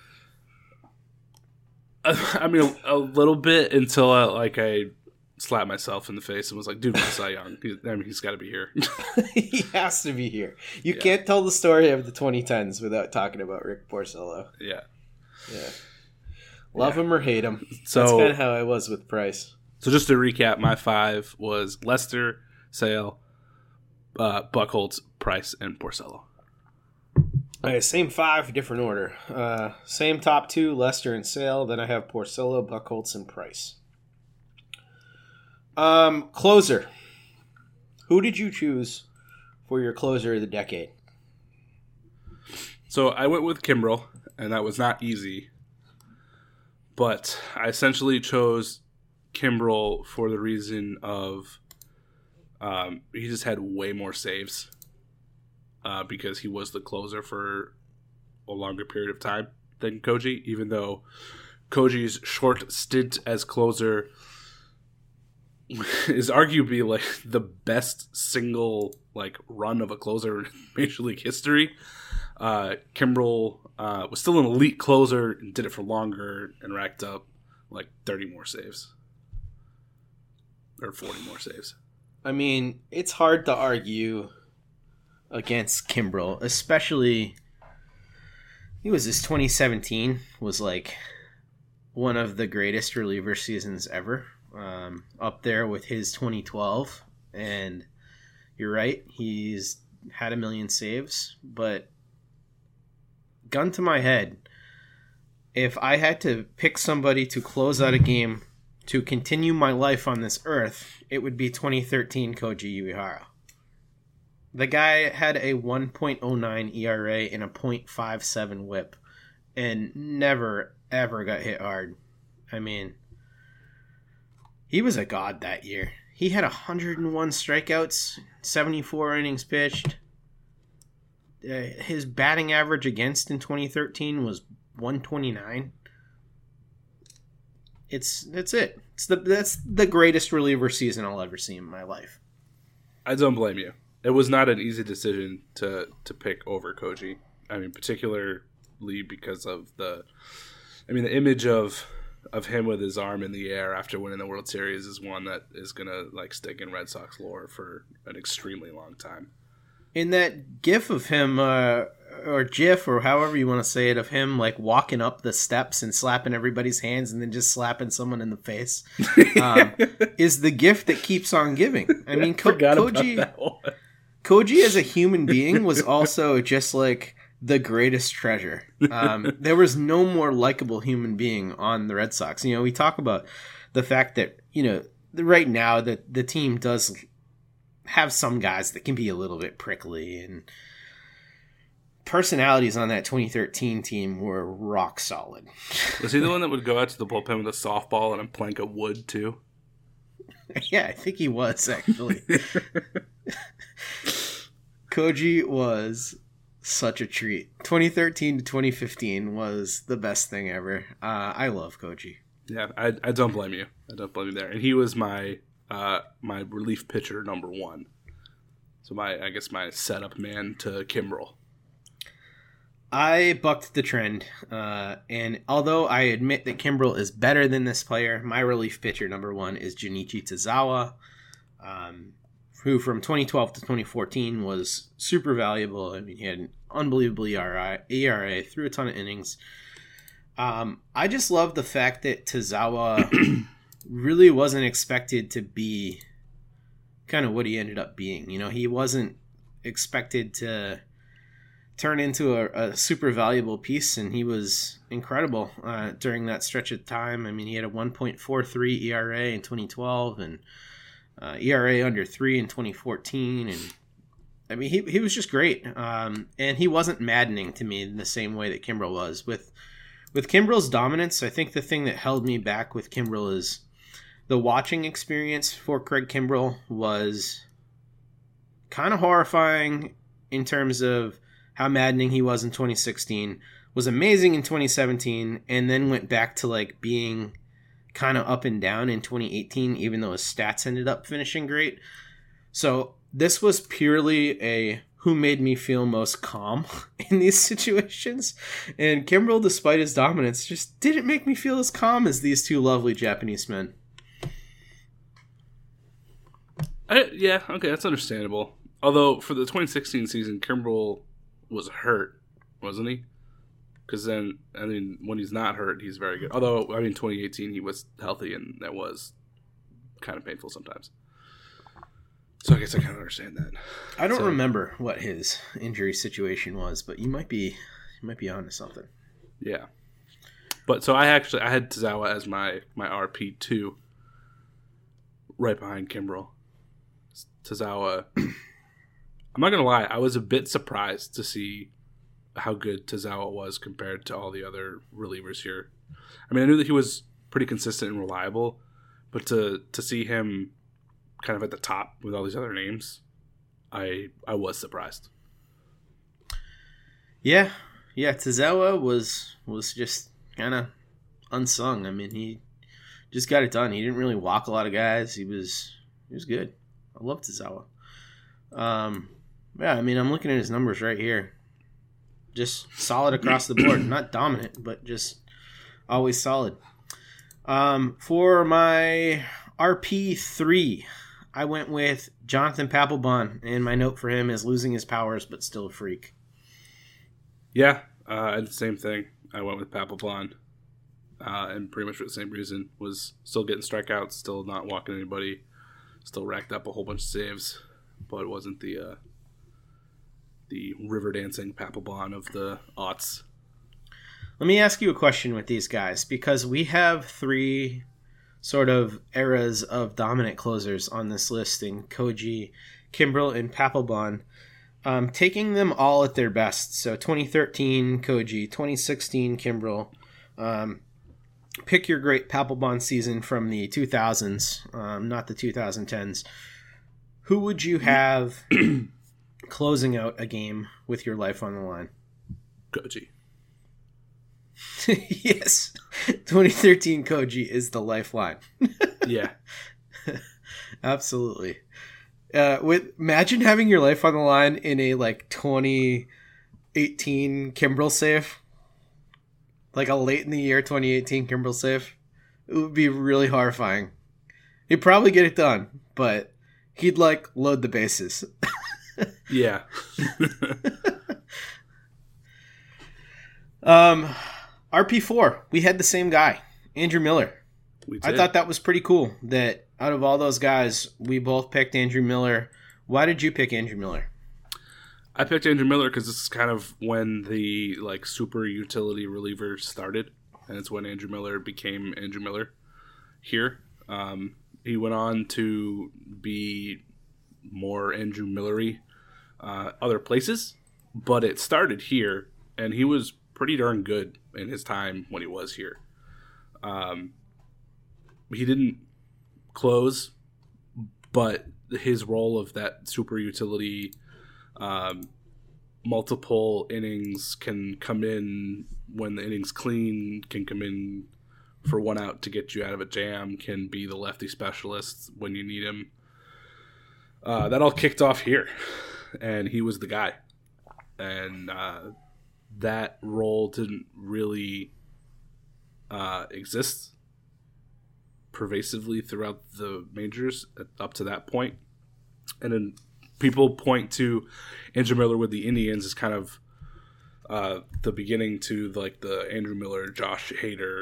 A little bit until I slapped myself in the face and was like, dude, what's Cy Young? He's got to be here. He has to be here. You can't tell the story of the 2010s without talking about Rick Porcello. Yeah. Yeah. Love him or hate him. So, that's kind of how I was with Price. So just to recap, my 5 was Lester, Sale, Buchholz, Price, and Porcello. All right, same 5, different order. Same top 2, Lester and Sale. Then I have Porcello, Buchholz, and Price. Closer. Who did you choose for your closer of the decade? So I went with Kimbrel, and that was not easy. But I essentially chose Kimbrel for the reason of he just had way more saves because he was the closer for a longer period of time than Koji, even though Koji's short stint as closer is arguably like the best single like run of a closer in Major League history. Kimbrel was still an elite closer and did it for longer and racked up like 30 more saves. Or 40 more saves. I mean, it's hard to argue against Kimbrel, especially his 2017 was like one of the greatest reliever seasons ever. Up there with his 2012. And you're right, he's had 1 million saves, but gun to my head, if I had to pick somebody to close out a game to continue my life on this earth, it would be 2013 Koji Uehara. The guy had a 1.09 ERA and a .57 whip and never, ever got hit hard. I mean, he was a god that year. He had 101 strikeouts, 74 innings pitched. His batting average against in 2013 was 129. That's it. That's the greatest reliever season I'll ever see in my life. I don't blame you. It was not an easy decision to pick over Koji. I mean, particularly because of the image of him with his arm in the air after winning the World Series is one that is gonna like stick in Red Sox lore for an extremely long time. In that GIF of him, or GIF, or however you want to say it, of him like walking up the steps and slapping everybody's hands and then just slapping someone in the face, is the gift that keeps on giving. I mean, Koji as a human being was also just like the greatest treasure. There was no more likable human being on the Red Sox. You know, we talk about the fact that, you know, right now that the team does have some guys that can be a little bit prickly, and personalities on that 2013 team were rock solid. Was he the one that would go out to the bullpen with a softball and a plank of wood too? Yeah, I think he was actually. Koji was such a treat. 2013 to 2015 was the best thing ever. I love Koji. Yeah, I don't blame you. I don't blame you there. And he was my relief pitcher number 1. So my setup man to Kimbrel. I bucked the trend, and although I admit that Kimbrel is better than this player, my relief pitcher number 1 is Junichi Tazawa, who from 2012 to 2014 was super valuable. I mean, he had an unbelievable ERA, threw a ton of innings. I just love the fact that Tazawa really wasn't expected to be kind of what he ended up being. You know, he wasn't expected to turn into a super valuable piece, and he was incredible during that stretch of time. I mean, he had a 1.43 ERA in 2012 and ERA under 3 in 2014, and I mean, he was just great. And he wasn't maddening to me in the same way that Kimbrel was. With Kimbrel's dominance, I think the thing that held me back with Kimbrel is the watching experience for Craig Kimbrel was kind of horrifying in terms of how maddening he was in 2016, was amazing in 2017, and then went back to like being kind of up and down in 2018, even though his stats ended up finishing great. So this was purely a who made me feel most calm in these situations. And Kimbrel, despite his dominance, just didn't make me feel as calm as these two lovely Japanese men. Yeah, okay, that's understandable. Although for the 2016 season, Kimbrel was hurt, wasn't he? Because then, I mean, when he's not hurt, he's very good. Although, I mean, 2018 he was healthy, and that was kind of painful sometimes. So I guess I kind of understand that. I don't remember what his injury situation was, but you might be onto something. Yeah. But so I had Tozawa as my RP2 right behind Kimbrel. Tozawa, I'm not going to lie, I was a bit surprised to see how good Tozawa was compared to all the other relievers here. I mean, I knew that he was pretty consistent and reliable, but to see him kind of at the top with all these other names, I was surprised. Yeah, Tozawa was just kind of unsung. I mean, he just got it done. He didn't really walk a lot of guys. He was good. I love Tozawa. Yeah, I mean, I'm looking at his numbers right here. Just solid across the board. Not dominant, but just always solid. For my RP3, I went with Jonathan Papelbon, and my note for him is losing his powers, but still a freak. Yeah, I did the same thing. I went with Papelbon, and pretty much for the same reason. Was still getting strikeouts, still not walking anybody, still racked up a whole bunch of saves, but it wasn't the river dancing Papelbon of the aughts. Let me ask you a question with these guys, because we have three sort of eras of dominant closers on this list in Koji, Kimbrel, and Papelbon. Taking them all at their best. So 2013 Koji, 2016 Kimbrel. Pick your great Papelbon season from the 2000s, not the 2010s. Who would you have closing out a game with your life on the line? Koji. Yes. 2013 Koji is the lifeline. Yeah. Absolutely. Imagine having your life on the line in a 2018 Kimbrel save. Like a late in the year 2018 Kimbrel save. It would be really horrifying. He'd probably get it done, but he'd load the bases. Yeah. RP4, we had the same guy, Andrew Miller. We did. I thought that was pretty cool that out of all those guys, we both picked Andrew Miller. Why did you pick Andrew Miller? I picked Andrew Miller because this is kind of when the super utility reliever started, and it's when Andrew Miller became Andrew Miller here. He went on to be more Andrew Miller-y other places, but it started here, and he was pretty darn good in his time when he was here. He didn't close, but his role of that super utility, multiple innings, can come in when the inning's clean, can come in for one out to get you out of a jam, can be the lefty specialist when you need him. That all kicked off here, and he was the guy. And that role didn't really exist pervasively throughout the majors up to that point. And then people point to Andrew Miller with the Indians as kind of the beginning to the Andrew Miller, Josh Hader,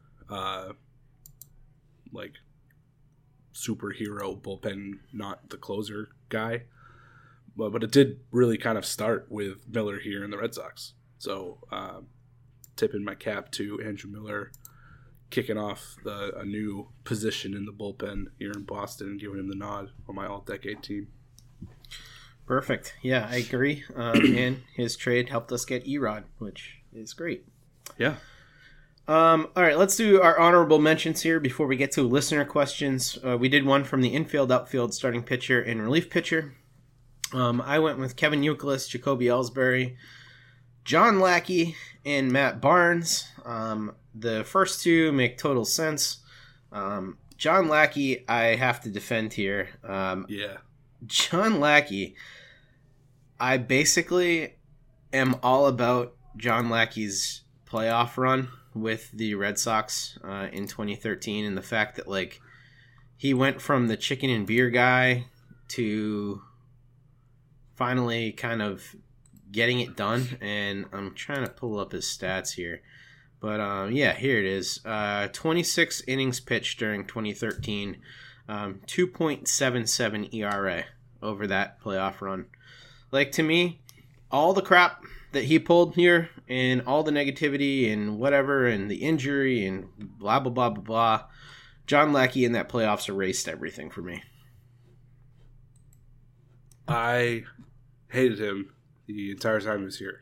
superhero bullpen, not the closer guy. But it did really kind of start with Miller here in the Red Sox. So tipping my cap to Andrew Miller, kicking off a new position in the bullpen here in Boston and giving him the nod on my all-decade team. Perfect. Yeah, I agree. And his trade helped us get Erod, which is great. Yeah. All right, let's do our honorable mentions here before we get to listener questions. We did one from the infield, outfield, starting pitcher, and relief pitcher. I went with Kevin Youkilis, Jacoby Ellsbury, John Lackey, and Matt Barnes. The first two make total sense. John Lackey, I have to defend here. Yeah. John Lackey, I basically am all about John Lackey's playoff run with the Red Sox in 2013, and the fact that he went from the chicken and beer guy to finally kind of getting it done, and I'm trying to pull up his stats here. But, here it is. 26 innings pitched during 2013, 2.77 ERA over that playoff run. Like, to me, all the crap that he pulled here and all the negativity and whatever and the injury and blah, blah, blah, blah, blah, John Lackey in that playoffs erased everything for me. I hated him the entire time he was here.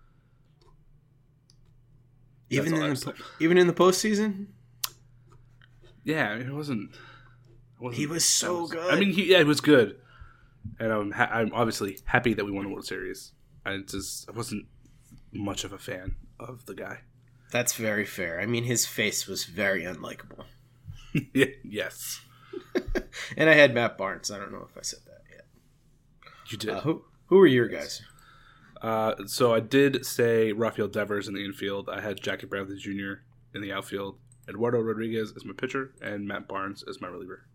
Even in the postseason? Yeah, I mean, it wasn't he was so good. I mean, he was good. And I'm obviously happy that we won the World Series. I wasn't much of a fan of the guy. That's very fair. I mean, his face was very unlikable. Yes. And I had Matt Barnes. I don't know if I said that yet. You did. Who were your guys? So I did say Rafael Devers in the infield. I had Jackie Bradley Jr. in the outfield. Eduardo Rodriguez as my pitcher, and Matt Barnes as my reliever.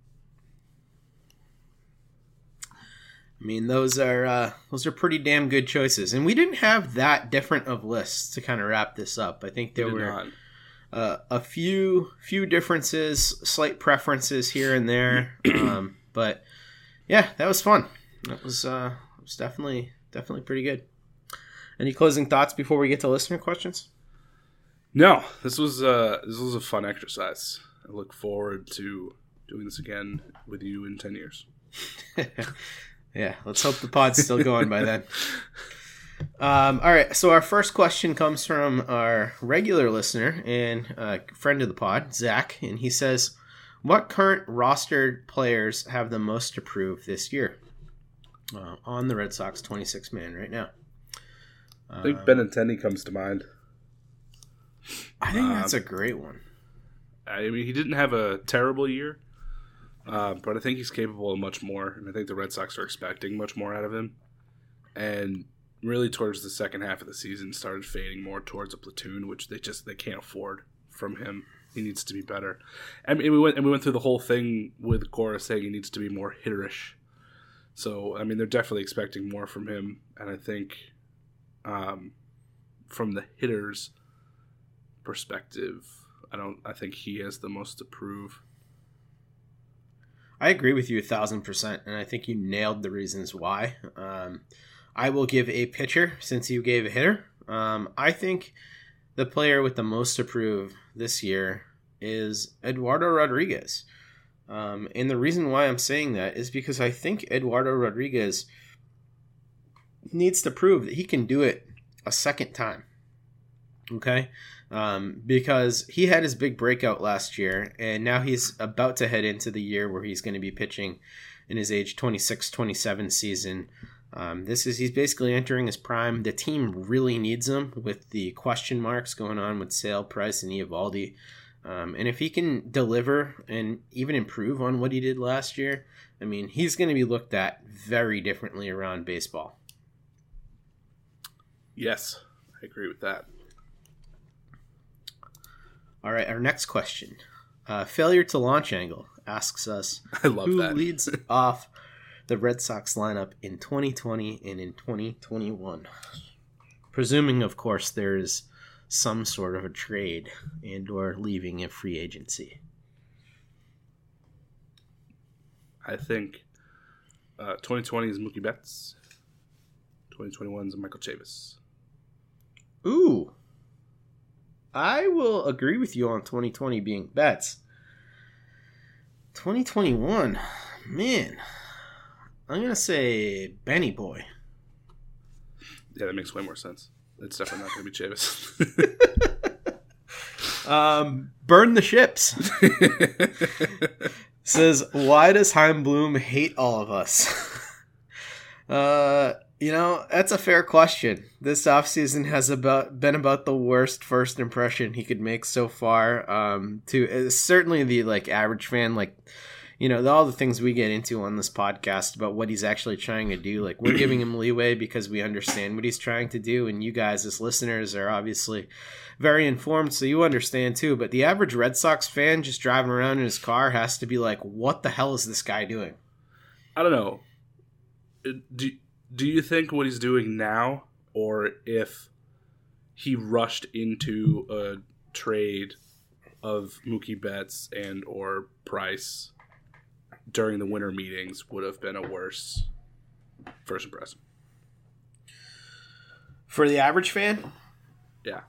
I mean, those are pretty damn good choices, and we didn't have that different of lists to kind of wrap this up. I think there were a few differences, slight preferences here and there, but yeah, that was fun. That was definitely pretty good. Any closing thoughts before we get to listener questions? No, this was a fun exercise. I look forward to doing this again with you in 10 years. Yeah, let's hope the pod's still going by then. All right, so our first question comes from our regular listener and friend of the pod, Zach, and he says, what current rostered players have the most to prove this year on the Red Sox 26-man right now? I think Benintendi comes to mind. I think that's a great one. I mean, he didn't have a terrible year. But I think he's capable of much more, and I think the Red Sox are expecting much more out of him. And really towards the second half of the season started fading more towards a platoon, which they can't afford from him. He needs to be better. I mean, we went through the whole thing with Cora saying he needs to be more hitterish. So, I mean, they're definitely expecting more from him, and I think from the hitter's perspective, I think he has the most to prove. I agree with you 1,000%, and I think you nailed the reasons why. I will give a pitcher since you gave a hitter. I think the player with the most to prove this year is Eduardo Rodriguez. And the reason why I'm saying that is because I think Eduardo Rodriguez needs to prove that he can do it a second time. Okay? Because he had his big breakout last year, and now he's about to head into the year where he's going to be pitching in his age 26-27 season. He's basically entering his prime. The team really needs him with the question marks going on with Sale, Price, and Eovaldi. And if he can deliver and even improve on what he did last year, I mean, he's going to be looked at very differently around baseball. Yes, I agree with that. All right, our next question. Failure to launch angle asks us, I love who that. leads off the Red Sox lineup in 2020 and in 2021? Presuming, of course, there's some sort of a trade and or leaving a free agency. I think 2020 is Mookie Betts. 2021 is Michael Chavis. Ooh. I will agree with you on 2020 being Betts. 2021, man, I'm going to say Benny Boy. Yeah, that makes way more sense. It's definitely not going to be Chavis. Burn the ships. Says, why does Chaim Bloom hate all of us? That's a fair question. This offseason has been about the worst first impression he could make so far. Certainly the average fan, all the things we get into on this podcast about what he's actually trying to do. We're giving him leeway because we understand what he's trying to do, and you guys as listeners are obviously very informed, so you understand too. But the average Red Sox fan just driving around in his car has to be like, what the hell is this guy doing? I don't know. Do you think what he's doing now or if he rushed into a trade of Mookie Betts and or Price during the winter meetings would have been a worse first impression. For the average fan? Yeah.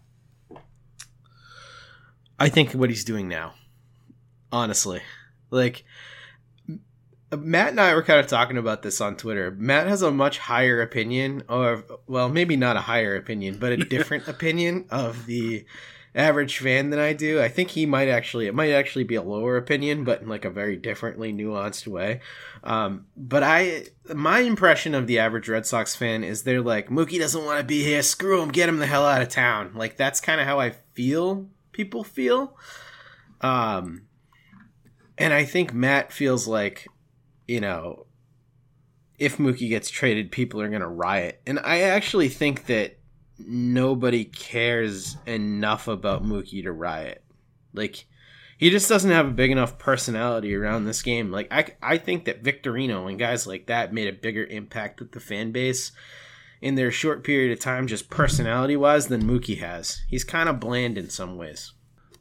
I think what he's doing now, honestly. Like, Matt and I were kind of talking about this on Twitter. Matt has a much higher opinion, or, well, maybe not a higher opinion, but a different opinion of the average fan than I do. I think it might actually be a lower opinion, but in like a very differently nuanced way. But my impression of the average Red Sox fan is they're like, Mookie doesn't want to be here, screw him, get him the hell out of town. Like, that's kind of how I feel people feel. And I think Matt feels like, you know, if Mookie gets traded, people are going to riot. And I actually think that nobody cares enough about Mookie to riot. Like, he just doesn't have a big enough personality around this game. Like, I think that Victorino and guys like that made a bigger impact with the fan base in their short period of time, just personality-wise, than Mookie has. He's kind of bland in some ways.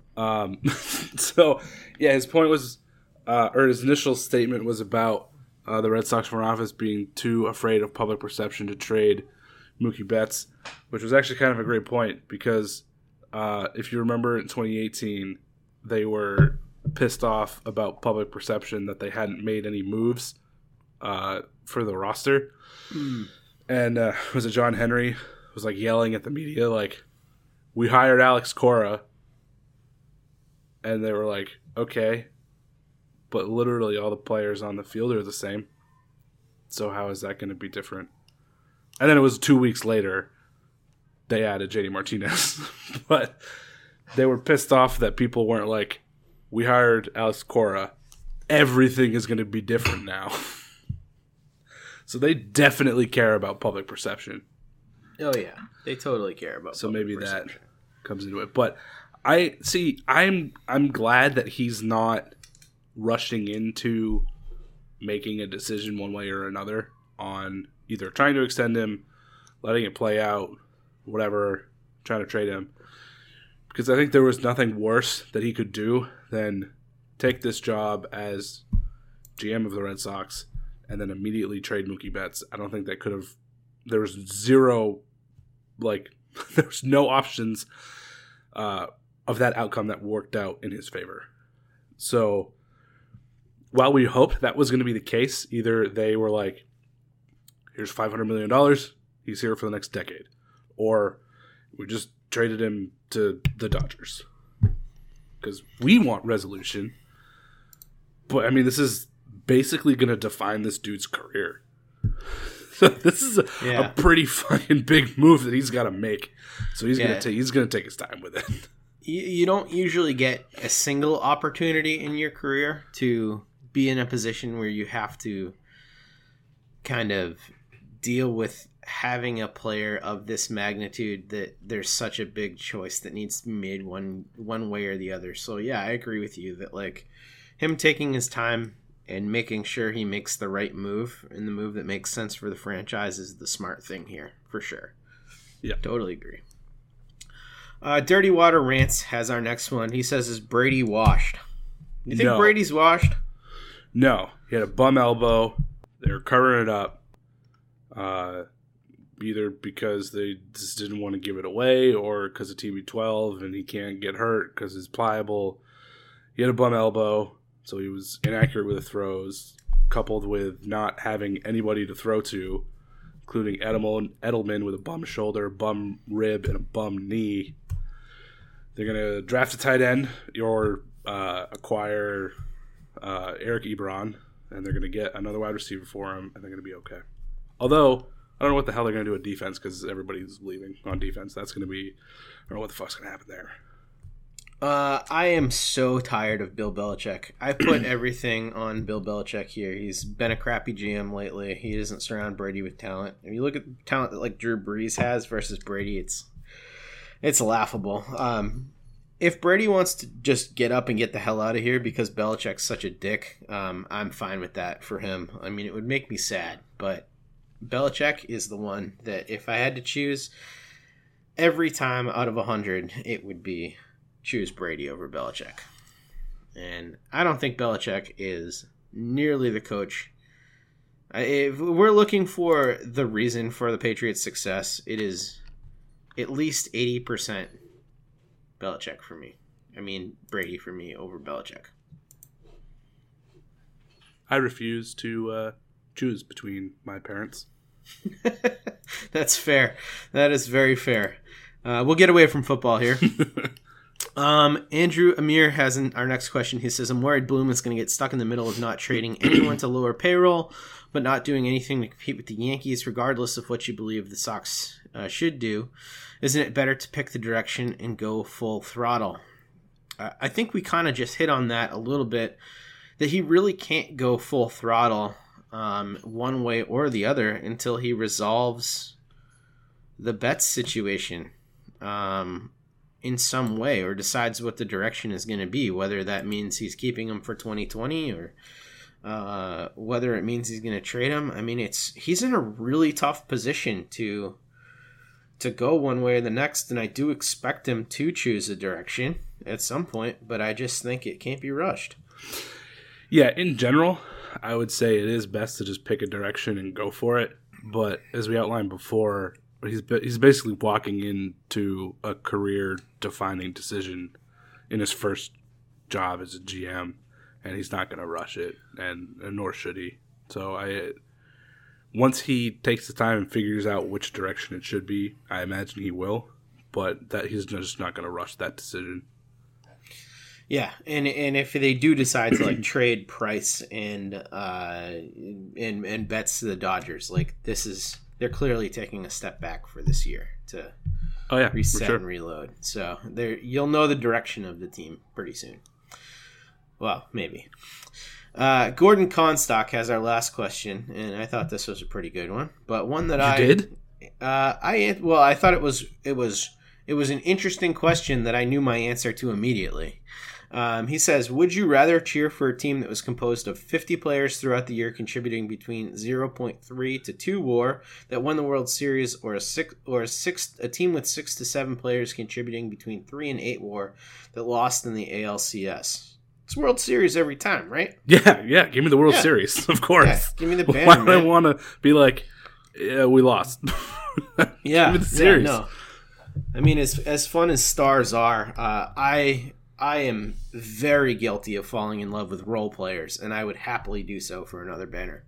So, yeah, his point was, or his initial statement was about the Red Sox front office being too afraid of public perception to trade Mookie Betts, which was actually kind of a great point because if you remember in 2018, they were pissed off about public perception that they hadn't made any moves for the roster. And was it John Henry was like yelling at the media like, we hired Alex Cora, and they were like, okay, but literally all the players on the field are the same, so how is that going to be different? And then it was 2 weeks later, they added JD Martinez. But they were pissed off that people weren't like, we hired Alex Cora, everything is going to be different now. So they definitely care about public perception. Oh, yeah. They totally care about so public maybe perception. That comes into it. But I'm glad that he's not rushing into making a decision one way or another on either trying to extend him, letting it play out, whatever, trying to trade him. Because I think there was nothing worse that he could do than take this job as GM of the Red Sox and then immediately trade Mookie Betts. I don't think that could have... There was zero... Like, there was no options of that outcome that worked out in his favor. So, while we hoped that was going to be the case, either they were like, here's $500 million, he's here for the next decade. Or we just traded him to the Dodgers. Because we want resolution. But, I mean, this is basically going to define this dude's career. So this is a pretty fucking big move that he's got to make. So he's going to take his time with it. You don't usually get a single opportunity in your career to be in a position where you have to kind of deal with having a player of this magnitude that there's such a big choice that needs to be made one way or the other. So yeah, I agree with you that like him taking his time and making sure he makes the right move and the move that makes sense for the franchise is the smart thing here for sure. Yeah, totally agree. Dirty Water Rants has our next one. He says, is Brady washed? You think Brady's washed? No. He had a bum elbow. They were covering it up. Either because they just didn't want to give it away or because of TB12 and he can't get hurt because it's pliable. He had a bum elbow, so he was inaccurate with the throws, coupled with not having anybody to throw to, including Edelman with a bum shoulder, bum rib, and a bum knee. They're going to draft a tight end or acquire Eric Ebron, and they're going to get another wide receiver for him, and they're going to be okay. Although, I don't know what the hell they're going to do at defense because everybody's leaving on defense. That's going to be, I don't know what the fuck's going to happen there. I am so tired of Bill Belichick. I put everything on Bill Belichick here. He's been a crappy GM lately. He doesn't surround Brady with talent. If you look at the talent that like Drew Brees has versus Brady, it's laughable. If Brady wants to just get up and get the hell out of here because Belichick's such a dick, I'm fine with that for him. I mean, it would make me sad, but Belichick is the one that if I had to choose every time out of 100, it would be choose Brady over Belichick. And I don't think Belichick is nearly the coach. If we're looking for the reason for the Patriots' success, it is at least 80% Belichick for me. I mean, Brady for me over Belichick. I refuse to choose between my parents. That's fair. That is very fair. We'll get away from football here. Andrew Amir has our next question. He says, I'm worried Bloom is going to get stuck in the middle of not trading anyone to lower payroll, but not doing anything to compete with the Yankees, regardless of what you believe the Sox should do. Isn't it better to pick the direction and go full throttle? I think we kind of just hit on that a little bit, that he really can't go full throttle one way or the other until he resolves the Betts situation in some way, or decides what the direction is going to be, whether that means he's keeping him for 2020 or whether it means he's going to trade him. I mean, he's in a really tough position to go one way or the next, and I do expect him to choose a direction at some point, but I just think it can't be rushed. Yeah, in general, I would say it is best to just pick a direction and go for it. But as we outlined before, he's basically walking into a career-defining decision in his first job as a GM, and he's not going to rush it, and nor should he. So once he takes the time and figures out which direction it should be, I imagine he will, but that he's just not going to rush that decision. Yeah, and if they do decide to like trade Price and Betts to the Dodgers, like they're clearly taking a step back for this year to reset and reload. So you'll know the direction of the team pretty soon. Well, maybe. Gordon Constock has our last question, and I thought this was a pretty good one, but one that I thought it was an interesting question that I knew my answer to immediately. He says, would you rather cheer for a team that was composed of 50 players throughout the year contributing between 0.3 to 2 WAR that won the World Series, or a team with 6 to 7 players contributing between 3 and 8 WAR that lost in the ALCS? It's World Series every time, right? Yeah. Give me the World Series, of course. Yeah, give me the banner. Why do I want to be like, yeah, we lost? Yeah, give me the series. Yeah, no. I mean, as fun as stars are, I am very guilty of falling in love with role players, and I would happily do so for another banner.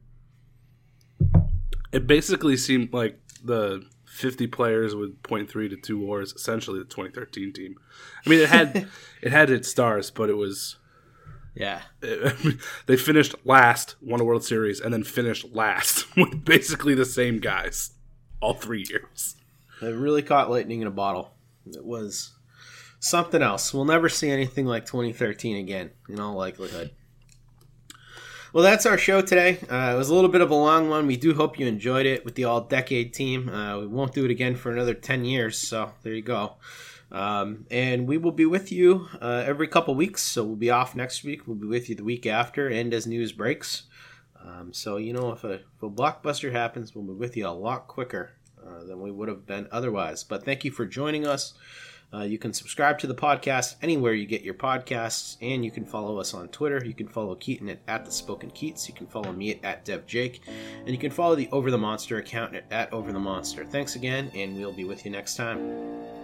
It basically seemed like the 50 players with 0.3 to 2 wars, essentially the 2013 team. I mean, it had its stars, but it was... Yeah. They finished last, won a World Series, and then finished last with basically the same guys all 3 years. It really caught lightning in a bottle. It was something else. We'll never see anything like 2013 again, in all likelihood. Well, that's our show today. It was a little bit of a long one. We do hope you enjoyed it with the all-decade team. We won't do it again for another 10 years, so there you go. And we will be with you every couple weeks, so we'll be off next week. We'll be with you the week after and as news breaks. So, if a blockbuster happens, we'll be with you a lot quicker than we would have been otherwise. But thank you for joining us. You can subscribe to the podcast anywhere you get your podcasts, and you can follow us on Twitter. You can follow Keaton at the Spoken Keats. You can follow me at DevJake, and you can follow the Over the Monster account at Over the Monster. Thanks again, and we'll be with you next time.